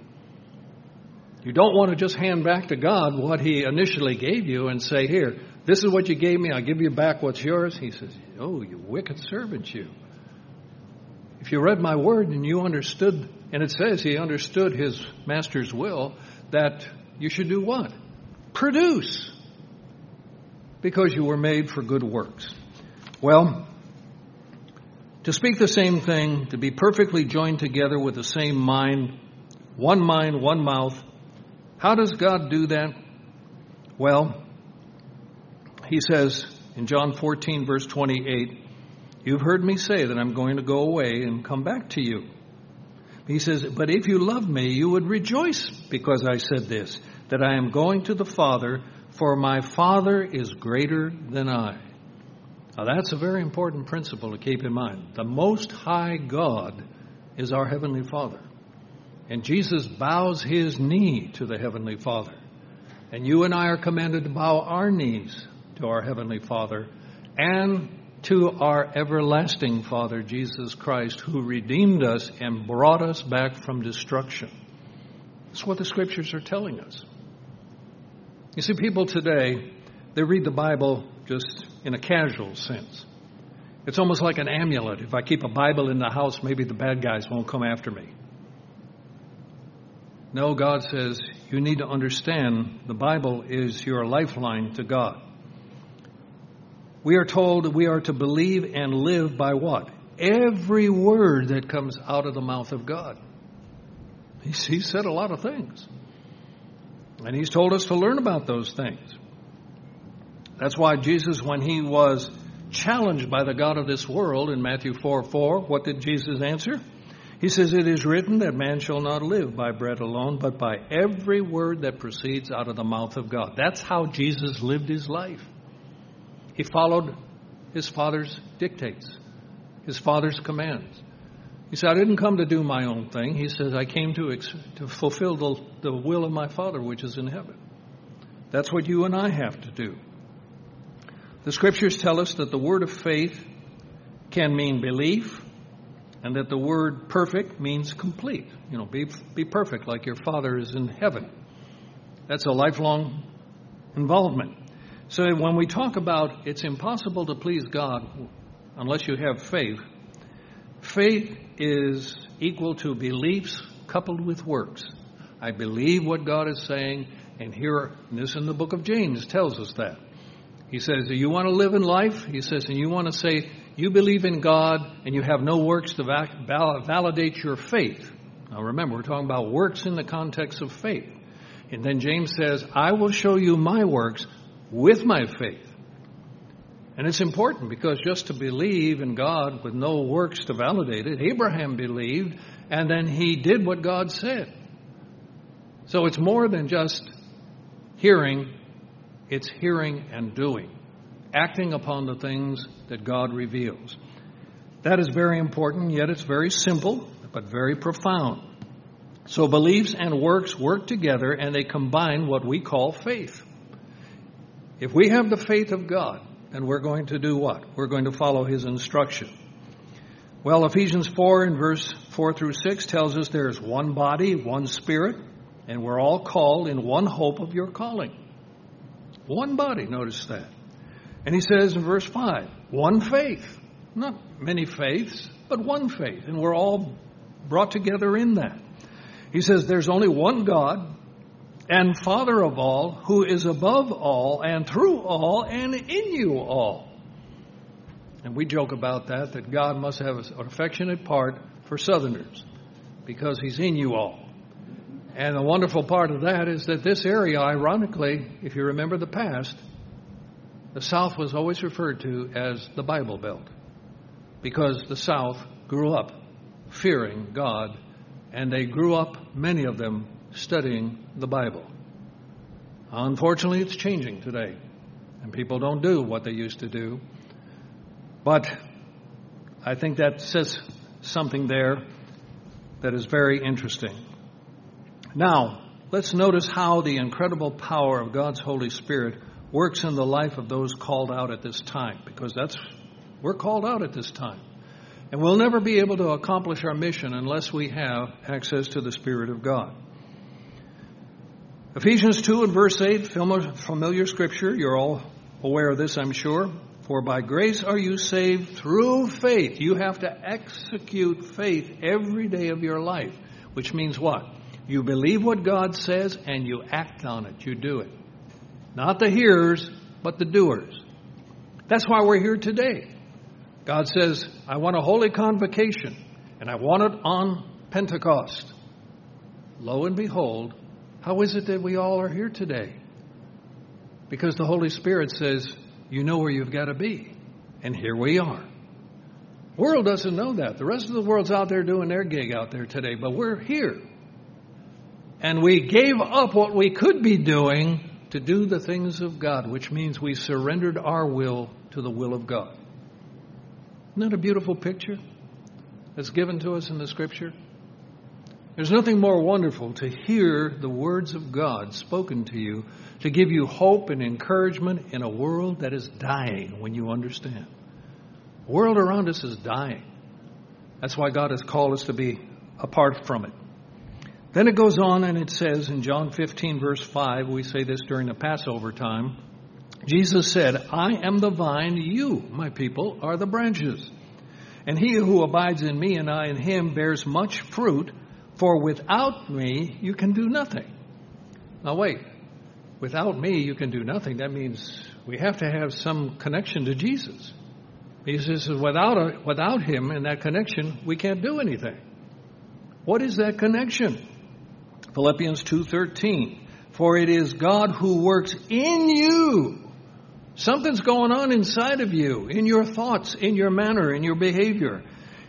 You don't want to just hand back to God what he initially gave you and say, here, this is what you gave me, I'll give you back what's yours. He says, oh, you wicked servant, you. If you read my word and you understood, and it says he understood his master's will, that you should do what? Produce. Because you were made for good works. Well, to speak the same thing, to be perfectly joined together with the same mind, one mind, one mouth. How does God do that? Well, he says in John fourteen, verse twenty-eight, you've heard me say that I'm going to go away and come back to you. He says, but if you love me, you would rejoice because I said this, that I am going to the Father, for my Father is greater than I. Now that's a very important principle to keep in mind. The Most High God is our Heavenly Father. And Jesus bows his knee to the Heavenly Father. And you and I are commanded to bow our knees to our Heavenly Father and to our everlasting Father, Jesus Christ, who redeemed us and brought us back from destruction. That's what the Scriptures are telling us. You see, people today, they read the Bible just in a casual sense. It's almost like an amulet. If I keep a Bible in the house, maybe the bad guys won't come after me. No, God says you need to understand the Bible is your lifeline to God. We are told that we are to believe and live by what? Every word that comes out of the mouth of God. He's, he said a lot of things. And he's told us to learn about those things. That's why Jesus, when he was challenged by the god of this world in Matthew four four, what did Jesus answer? He says, it is written that man shall not live by bread alone, but by every word that proceeds out of the mouth of God. That's how Jesus lived his life. He followed his Father's dictates, his Father's commands. He said, I didn't come to do my own thing. He says, I came to, ex- to fulfill the, the will of my Father, which is in heaven. That's what you and I have to do. The Scriptures tell us that the word of faith can mean belief, and that the word perfect means complete. You know, be, be perfect like your Father is in heaven. That's a lifelong involvement. So when we talk about it's impossible to please God unless you have faith, faith is equal to beliefs coupled with works. I believe what God is saying, and here, and this in the book of James tells us that. He says, do you want to live in life? He says, and you want to say, you believe in God and you have no works to val- validate your faith. Now remember, we're talking about works in the context of faith. And then James says, I will show you my works with my faith. And it's important because just to believe in God with no works to validate it, Abraham believed and then he did what God said. So it's more than just hearing, it's hearing and doing, acting upon the things that God reveals. That is very important, yet it's very simple, but very profound. So beliefs and works work together and they combine what we call faith. If we have the faith of God, then we're going to do what? We're going to follow his instruction. Well, Ephesians four and verse four through six tells us there is one body, one spirit, and we're all called in one hope of your calling. One body, notice that. And he says in verse five, one faith. Not many faiths, but one faith. And we're all brought together in that. He says there's only one God and Father of all, who is above all and through all and in you all. And we joke about that, that God must have an affectionate part for Southerners because he's in you all. And the wonderful part of that is that this area, ironically, if you remember the past, the South was always referred to as the Bible Belt because the South grew up fearing God, and they grew up, many of them, studying the Bible. Unfortunately, it's changing today, and people don't do what they used to do. But I think that says something there that is very interesting. Now, let's notice how the incredible power of God's Holy Spirit works in the life of those called out at this time, because that's we're called out at this time. And we'll never be able to accomplish our mission unless we have access to the Spirit of God. Ephesians two and verse eight, familiar scripture. You're all aware of this, I'm sure. For by grace are you saved through faith. You have to execute faith every day of your life, which means what? You believe what God says and you act on it. You do it. Not the hearers, but the doers. That's why we're here today. God says, I want a holy convocation, and I want it on Pentecost. Lo and behold, how is it that we all are here today? Because the Holy Spirit says, you know where you've got to be. And here we are. The world doesn't know that. The rest of the world's out there doing their gig out there today, but we're here. And we gave up what we could be doing to do the things of God, which means we surrendered our will to the will of God. Isn't that a beautiful picture that's given to us in the Scripture? There's nothing more wonderful to hear the words of God spoken to you to give you hope and encouragement in a world that is dying when you understand. The world around us is dying. That's why God has called us to be apart from it. Then it goes on and it says in John fifteen verse five, we say this during the Passover time, Jesus said, I am the vine, you, my people, are the branches. And he who abides in me and I in him bears much fruit, for without me you can do nothing. Now wait, without me you can do nothing. That means we have to have some connection to Jesus. He says without, a, without him and that connection, we can't do anything. What is that connection? Philippians two thirteen, for it is God who works in you. Something's going on inside of you, in your thoughts, in your manner, in your behavior.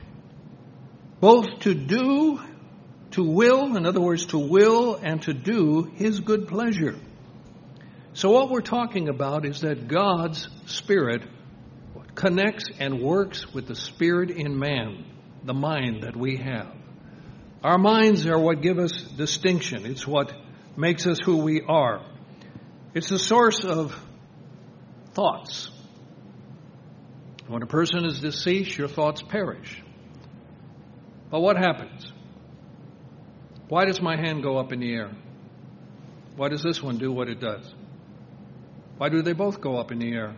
Both to do, to will, in other words, to will and to do his good pleasure. So what we're talking about is that God's Spirit connects and works with the Spirit in man, the mind that we have. Our minds are what give us distinction. It's what makes us who we are. It's the source of thoughts. When a person is deceased, your thoughts perish. But what happens? Why does my hand go up in the air? Why does this one do what it does? Why do they both go up in the air?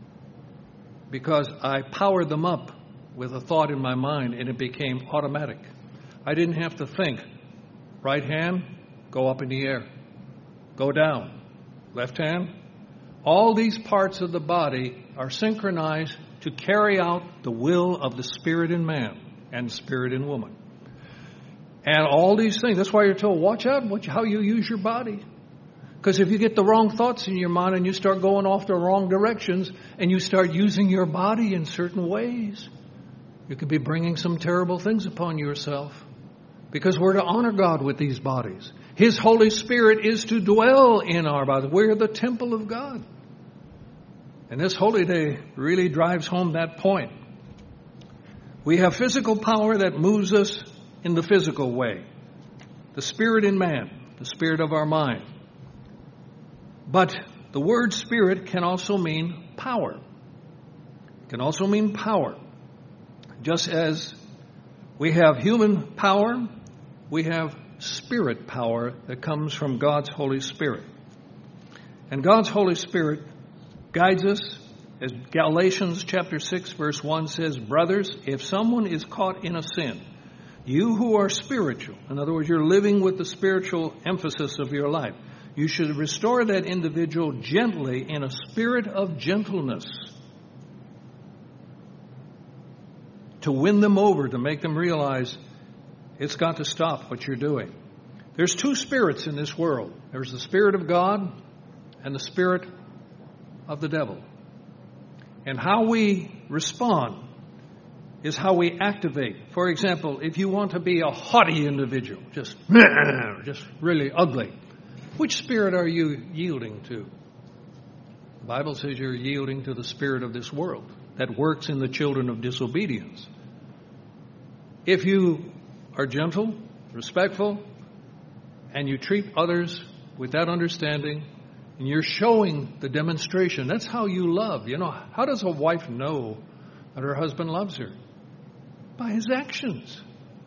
Because I powered them up with a thought in my mind and it became automatic. I didn't have to think. Right hand, go up in the air. Go down. Left hand. All these parts of the body are synchronized to carry out the will of the Spirit in man and Spirit in woman. And all these things, that's why you're told, watch out how you use your body. Because if you get the wrong thoughts in your mind and you start going off the wrong directions and you start using your body in certain ways, you could be bringing some terrible things upon yourself. Because we're to honor God with these bodies. His Holy Spirit is to dwell in our bodies. We're the temple of God. And this Holy Day really drives home that point. We have physical power that moves us in the physical way. The spirit in man, the spirit of our mind. But the word spirit can also mean power. It can also mean power. Just as we have human power, we have spirit power that comes from God's Holy Spirit. And God's Holy Spirit guides us, as Galatians chapter six verse one says, brothers, if someone is caught in a sin, you who are spiritual, in other words, you're living with the spiritual emphasis of your life, you should restore that individual gently in a spirit of gentleness. To win them over, to make them realize it's got to stop what you're doing. There's two spirits in this world. There's the Spirit of God and the spirit of the devil. And how we respond is how we activate. For example, if you want to be a haughty individual, just, just really ugly, which spirit are you yielding to? The Bible says you're yielding to the spirit of this world that works in the children of disobedience. If you are gentle, respectful, and you treat others with that understanding, and you're showing the demonstration, that's how you love. You know, how does a wife know that her husband loves her? By his actions.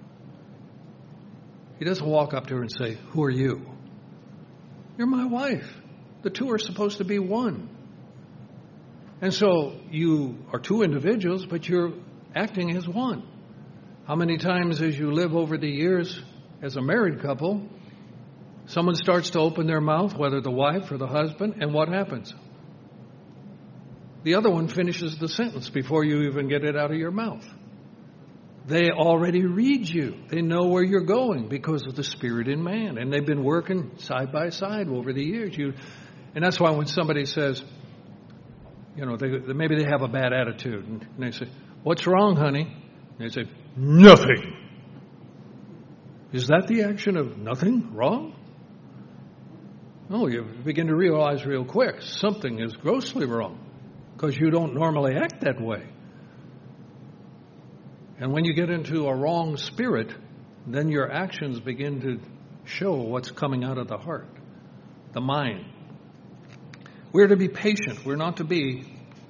He doesn't walk up to her and say, who are you? You're my wife. The two are supposed to be one. And so you are two individuals, but you're acting as one. How many times as you live over the years as a married couple, someone starts to open their mouth, whether the wife or the husband, and what happens? The other one finishes the sentence before you even get it out of your mouth. They already read you. They know where you're going because of the spirit in man. And they've been working side by side over the years. You, and that's why when somebody says, you know, they, maybe they have a bad attitude. And they say, what's wrong, honey? And they say, nothing. Is that the action of nothing wrong? No, you begin to realize real quick something is grossly wrong because you don't normally act that way. And when you get into a wrong spirit, then your actions begin to show what's coming out of the heart, the mind. We're to be patient. We're not to be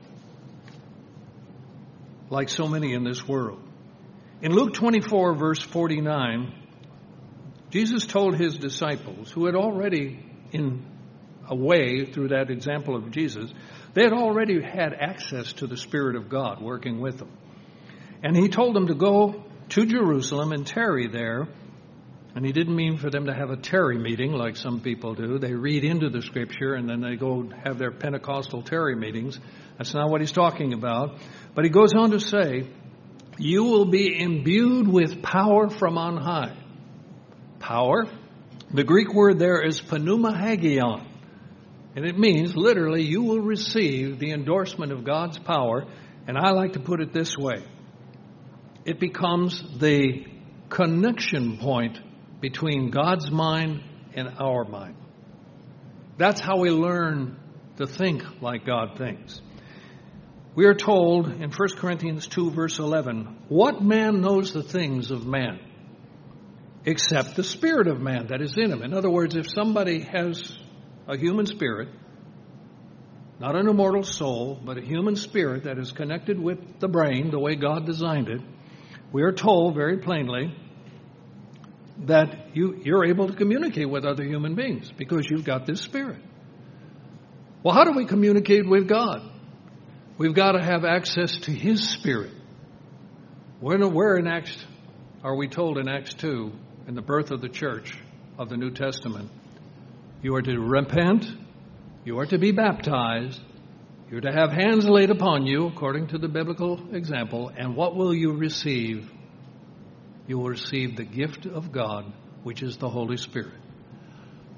like so many in this world. In Luke twenty-four, verse forty-nine, Jesus told his disciples, who had already, in a way, through that example of Jesus, they had already had access to the Spirit of God working with them. And he told them to go to Jerusalem and tarry there. And he didn't mean for them to have a tarry meeting like some people do. They read into the Scripture and then they go have their Pentecostal tarry meetings. That's not what he's talking about. But he goes on to say, you will be imbued with power from on high. Power. The Greek word there is pneumahagion. And it means, literally, you will receive the endorsement of God's power. And I like to put it this way. It becomes the connection point between God's mind and our mind. That's how we learn to think like God thinks. We are told in First Corinthians two, verse eleven, what man knows the things of man except the spirit of man that is in him? In other words, if somebody has a human spirit, not an immortal soul, but a human spirit that is connected with the brain, the way God designed it, we are told very plainly that you, you're able to communicate with other human beings because you've got this spirit. Well, how do we communicate with God? We've got to have access to His Spirit. Where, where in Acts, are we told in Acts two, in the birth of the church of the New Testament, you are to repent, you are to be baptized, you're to have hands laid upon you, according to the biblical example, and what will you receive? You will receive the gift of God, which is the Holy Spirit.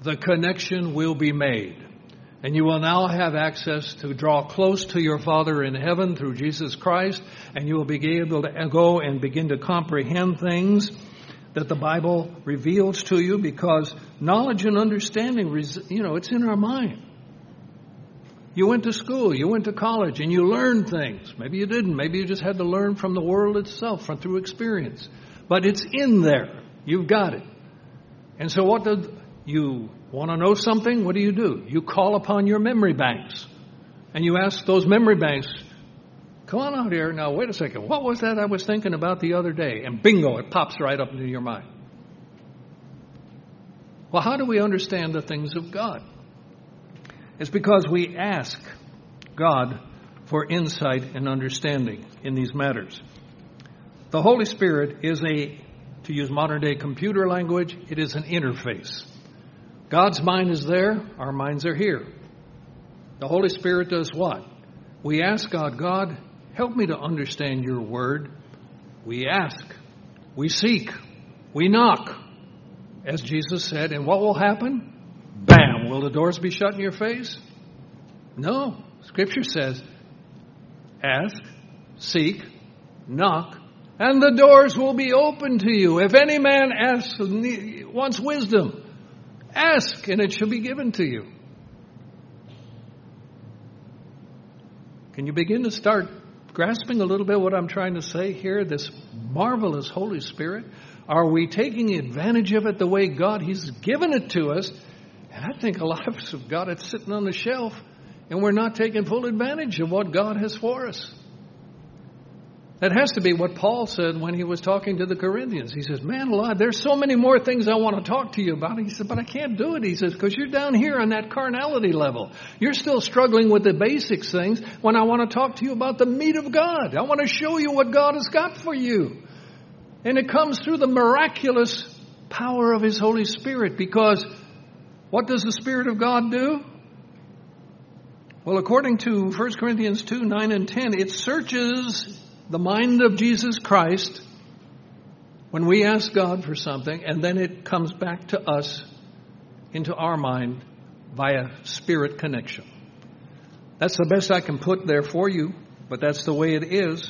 the connection will be made. And you will now have access to draw close to your Father in heaven through Jesus Christ, and you will be able to go and begin to comprehend things that the Bible reveals to you, because knowledge and understanding, you know, it's in our mind. You went to school, you went to college, and you learned things. Maybe you didn't. Maybe you just had to learn from the world itself, from through experience. But it's in there. You've got it. And so what do you want to know something? What do you do? You call upon your memory banks. And you ask those memory banks, come on out here. Now, wait a second. What was that I was thinking about the other day? And bingo, it pops right up into your mind. Well, how do we understand the things of God? It's because we ask God for insight and understanding in these matters. The Holy Spirit is a, to use modern day computer language, it is an interface. God's mind is there, our minds are here. The Holy Spirit does what? We ask God, God, help me to understand your word. We ask, we seek, we knock, as Jesus said, and what will happen? Bam! Will the doors be shut in your face? No. Scripture says, ask, seek, knock, and the doors will be open to you. If any man asks, wants wisdom, ask, and it shall be given to you. Can you begin to start grasping a little bit what I'm trying to say here? This marvelous Holy Spirit. Are we taking advantage of it the way God, He's given it to us? And I think a lot of us have got it sitting on the shelf, and we're not taking full advantage of what God has for us. That has to be what Paul said when he was talking to the Corinthians. He says, man alive, there's so many more things I want to talk to you about. He said, but I can't do it. He says, because you're down here on that carnality level. You're still struggling with the basics things when I want to talk to you about the meat of God. I want to show you what God has got for you. And it comes through the miraculous power of His Holy Spirit, because what does the Spirit of God do? Well, according to First Corinthians two, nine and ten, it searches the mind of Jesus Christ when we ask God for something, and then it comes back to us into our mind via spirit connection. That's the best I can put there for you, but that's the way it is.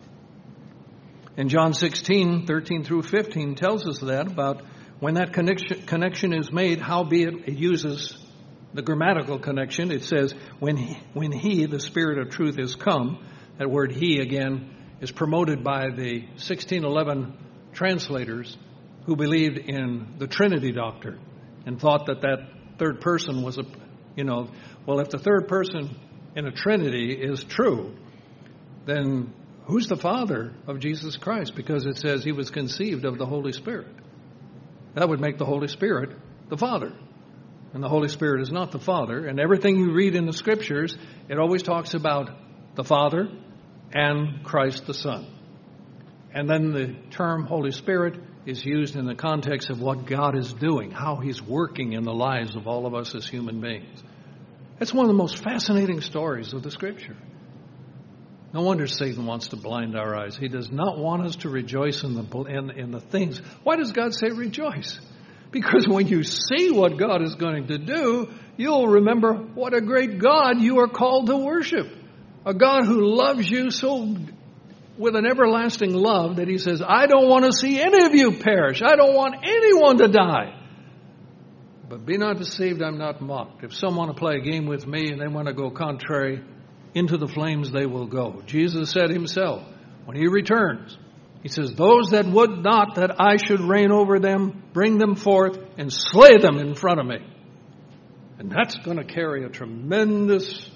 And John sixteen, thirteen through fifteen tells us that about when that connection, connection is made, howbeit it uses the grammatical connection. It says, when he, when he, the Spirit of truth, is come. That word he, again, is promoted by the sixteen eleven translators who believed in the Trinity doctrine and thought that that third person was a, you know, well, if the third person in a Trinity is true, then who's the Father of Jesus Christ? Because it says He was conceived of the Holy Spirit. That would make the Holy Spirit the Father. And the Holy Spirit is not the Father. And everything you read in the Scriptures, it always talks about the Father and Christ the Son. And then the term Holy Spirit is used in the context of what God is doing, how He's working in the lives of all of us as human beings. It's one of the most fascinating stories of the Scripture. No wonder Satan wants to blind our eyes. He does not want us to rejoice in the, in, in the things. Why does God say rejoice? Because when you see what God is going to do, you'll remember what a great God you are called to worship. A God who loves you so with an everlasting love that He says, I don't want to see any of you perish. I don't want anyone to die. But be not deceived, I'm not mocked. If some want to play a game with me and they want to go contrary, into the flames they will go. Jesus said Himself, when He returns, He says, those that would not that I should reign over them, bring them forth and slay them in front of me. And that's going to carry a tremendous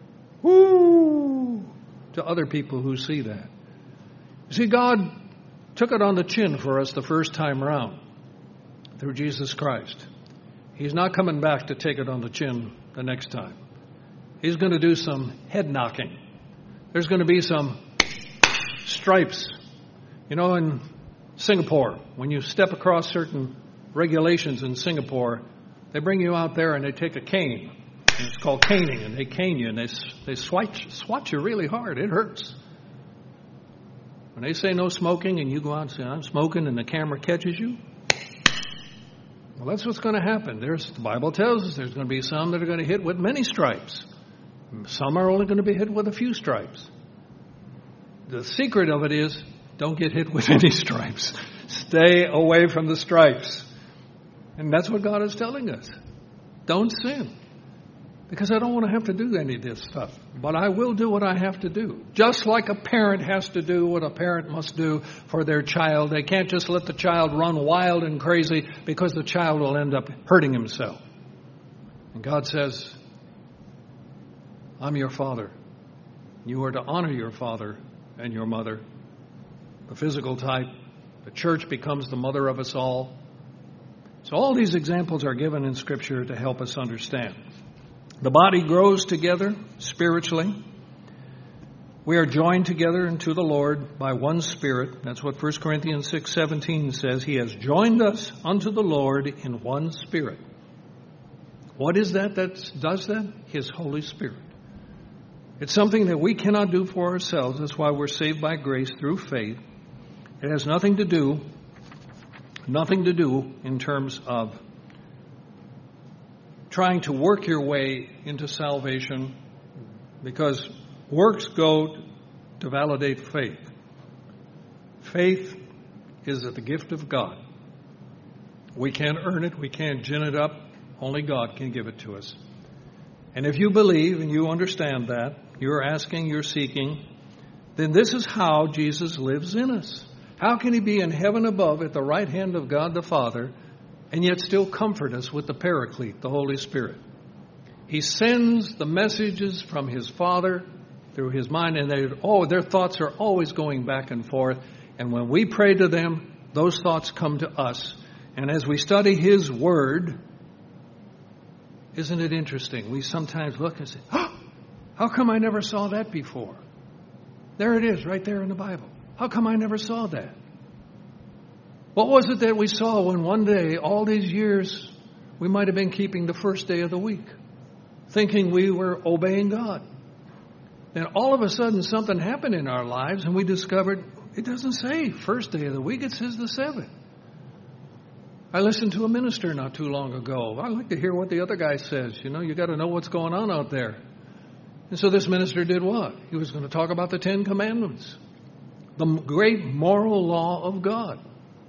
whoo to other people who see that. You see, God took it on the chin for us the first time around through Jesus Christ. He's not coming back to take it on the chin the next time. He's going to do some head knocking. There's going to be some stripes. You know, in Singapore, when you step across certain regulations in Singapore, they bring you out there and they take a cane. And it's called caning, and they cane you, and they they swat, swat you really hard. It hurts. When they say no smoking, and you go out and say, I'm smoking, and the camera catches you, well, Well, that's what's going to happen. There's, the Bible tells us there's going to be some that are going to hit with many stripes. Some are only going to be hit with a few stripes. The secret of it is, don't get hit with any stripes. Stay away from the stripes. And that's what God is telling us. Don't sin. Because I don't want to have to do any of this stuff. But I will do what I have to do. Just like a parent has to do what a parent must do for their child. They can't just let the child run wild and crazy because the child will end up hurting himself. And God says, I'm your father. You are to honor your father and your mother. The physical type. The church becomes the mother of us all. So all these examples are given in Scripture to help us understand. The body grows together spiritually. We are joined together into the Lord by one Spirit. That's what First Corinthians six seventeen says. He has joined us unto the Lord in one Spirit. What is that that does that? His Holy Spirit. It's something that we cannot do for ourselves. That's why we're saved by grace through faith. It has nothing to do, nothing to do in terms of trying to work your way into salvation, because works go to validate faith. Faith is the gift of God. We can't earn it. We can't gin it up. Only God can give it to us. And if you believe and you understand that, you're asking, you're seeking, then this is how Jesus lives in us. How can he be in heaven above at the right hand of God the Father and yet still comfort us with the Paraclete, the Holy Spirit? He sends the messages from his Father through his mind, and they, oh, their thoughts are always going back and forth. And when we pray to them, those thoughts come to us. And as we study his word, isn't it interesting? We sometimes look and say, oh, how come I never saw that before? There it is, right there in the Bible. How come I never saw that? What was it that we saw when one day, all these years, we might have been keeping the first day of the week, thinking we were obeying God? Then all of a sudden something happened in our lives and we discovered it doesn't say first day of the week, it says the seventh. I listened to a minister not too long ago. I like to hear what the other guy says. You know, you got to know what's going on out there. And so this minister did what? He was going to talk about the Ten Commandments, the great moral law of God.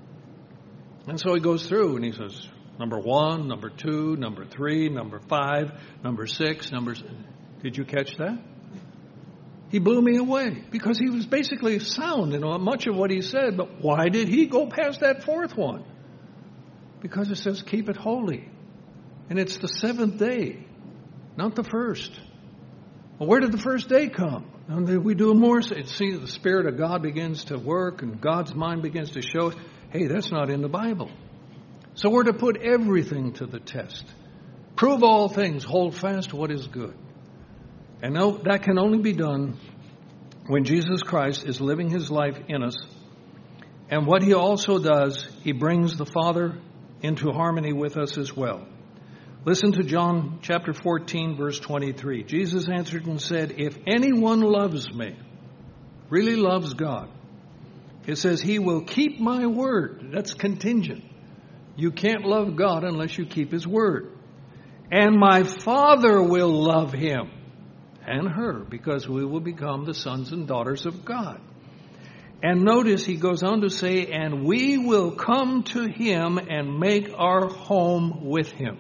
And so he goes through and he says, number one, number two, number three, number five, number six, number... Did you catch that? He blew me away because he was basically sound in much of what he said. But why did he go past that fourth one? Because it says keep it holy. And it's the seventh day, not the first. Well, where did the first day come? And we do more. See, the Spirit of God begins to work and God's mind begins to show us, hey, that's not in the Bible. So we're to put everything to the test. Prove all things. Hold fast what is good. And no, that can only be done when Jesus Christ is living his life in us. And what he also does, he brings the Father into harmony with us as well. Listen to John chapter fourteen, verse twenty-three. Jesus answered and said, if anyone loves me, really loves God, it says he will keep my word. That's contingent. You can't love God unless you keep his word. And my Father will love him and her, because we will become the sons and daughters of God. And notice he goes on to say, and we will come to him and make our home with him.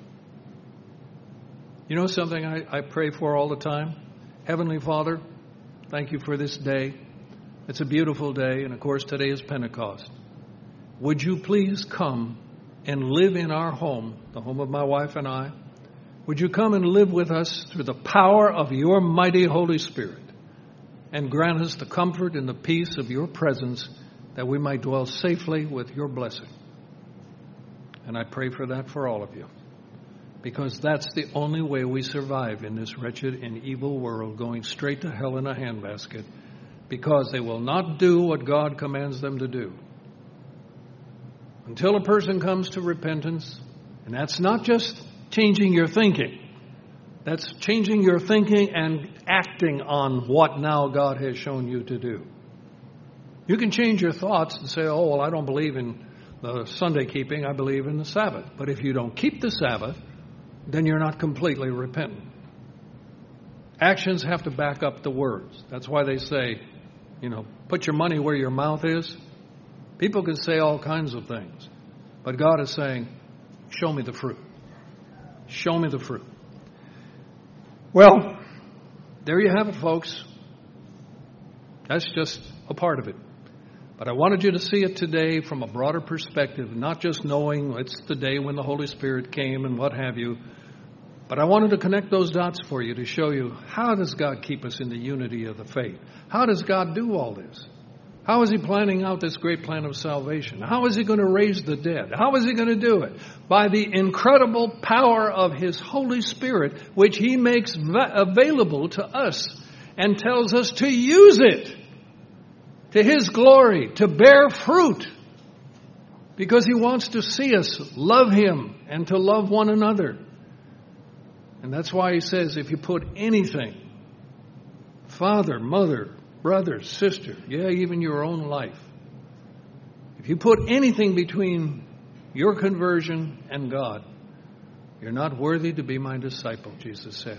You know something I, I pray for all the time? Heavenly Father, thank you for this day. It's a beautiful day, and of course today is Pentecost. Would you please come and live in our home, the home of my wife and I? Would you come and live with us through the power of your mighty Holy Spirit? And grant us the comfort and the peace of your presence, that we might dwell safely with your blessing. And I pray for that for all of you, because that's the only way we survive in this wretched and evil world, going straight to hell in a handbasket, because they will not do what God commands them to do. Until a person comes to repentance, and that's not just changing your thinking. That's changing your thinking and acting on what now God has shown you to do. You can change your thoughts and say, oh, well, I don't believe in the Sunday keeping, I believe in the Sabbath. But if you don't keep the Sabbath, then you're not completely repentant. Actions have to back up the words. That's why they say, you know, put your money where your mouth is. People can say all kinds of things. But God is saying, show me the fruit. Show me the fruit. Well, there you have it, folks. That's just a part of it. But I wanted you to see it today from a broader perspective, not just knowing it's the day when the Holy Spirit came and what have you. But I wanted to connect those dots for you to show you, how does God keep us in the unity of the faith? How does God do all this? How is He planning out this great plan of salvation? How is He going to raise the dead? How is He going to do it? By the incredible power of His Holy Spirit, which He makes va- available to us and tells us to use it to His glory, to bear fruit, because He wants to see us love Him and to love one another. And that's why He says, if you put anything, father, mother, brother, sister, yeah, even your own life, if you put anything between your conversion and God, you're not worthy to be my disciple, Jesus said.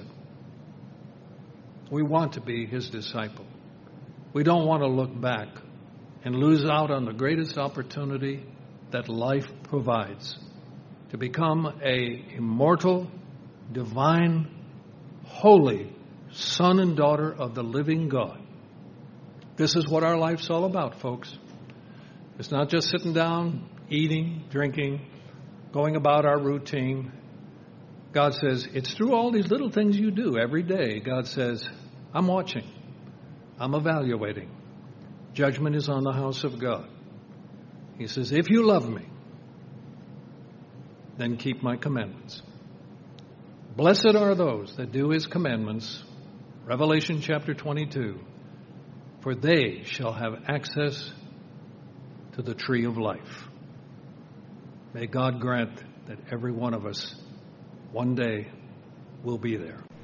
We want to be His disciple. We don't want to look back and lose out on the greatest opportunity that life provides, to become a immortal, divine, holy son and daughter of the living God. This is what our life's all about, folks. It's not just sitting down, eating, drinking, going about our routine. God says, it's through all these little things you do every day. God says, I'm watching. I'm evaluating. Judgment is on the house of God. He says, if you love me, then keep my commandments. Blessed are those that do His commandments. Revelation chapter twenty-two. For they shall have access to the tree of life. May God grant that every one of us one day will be there.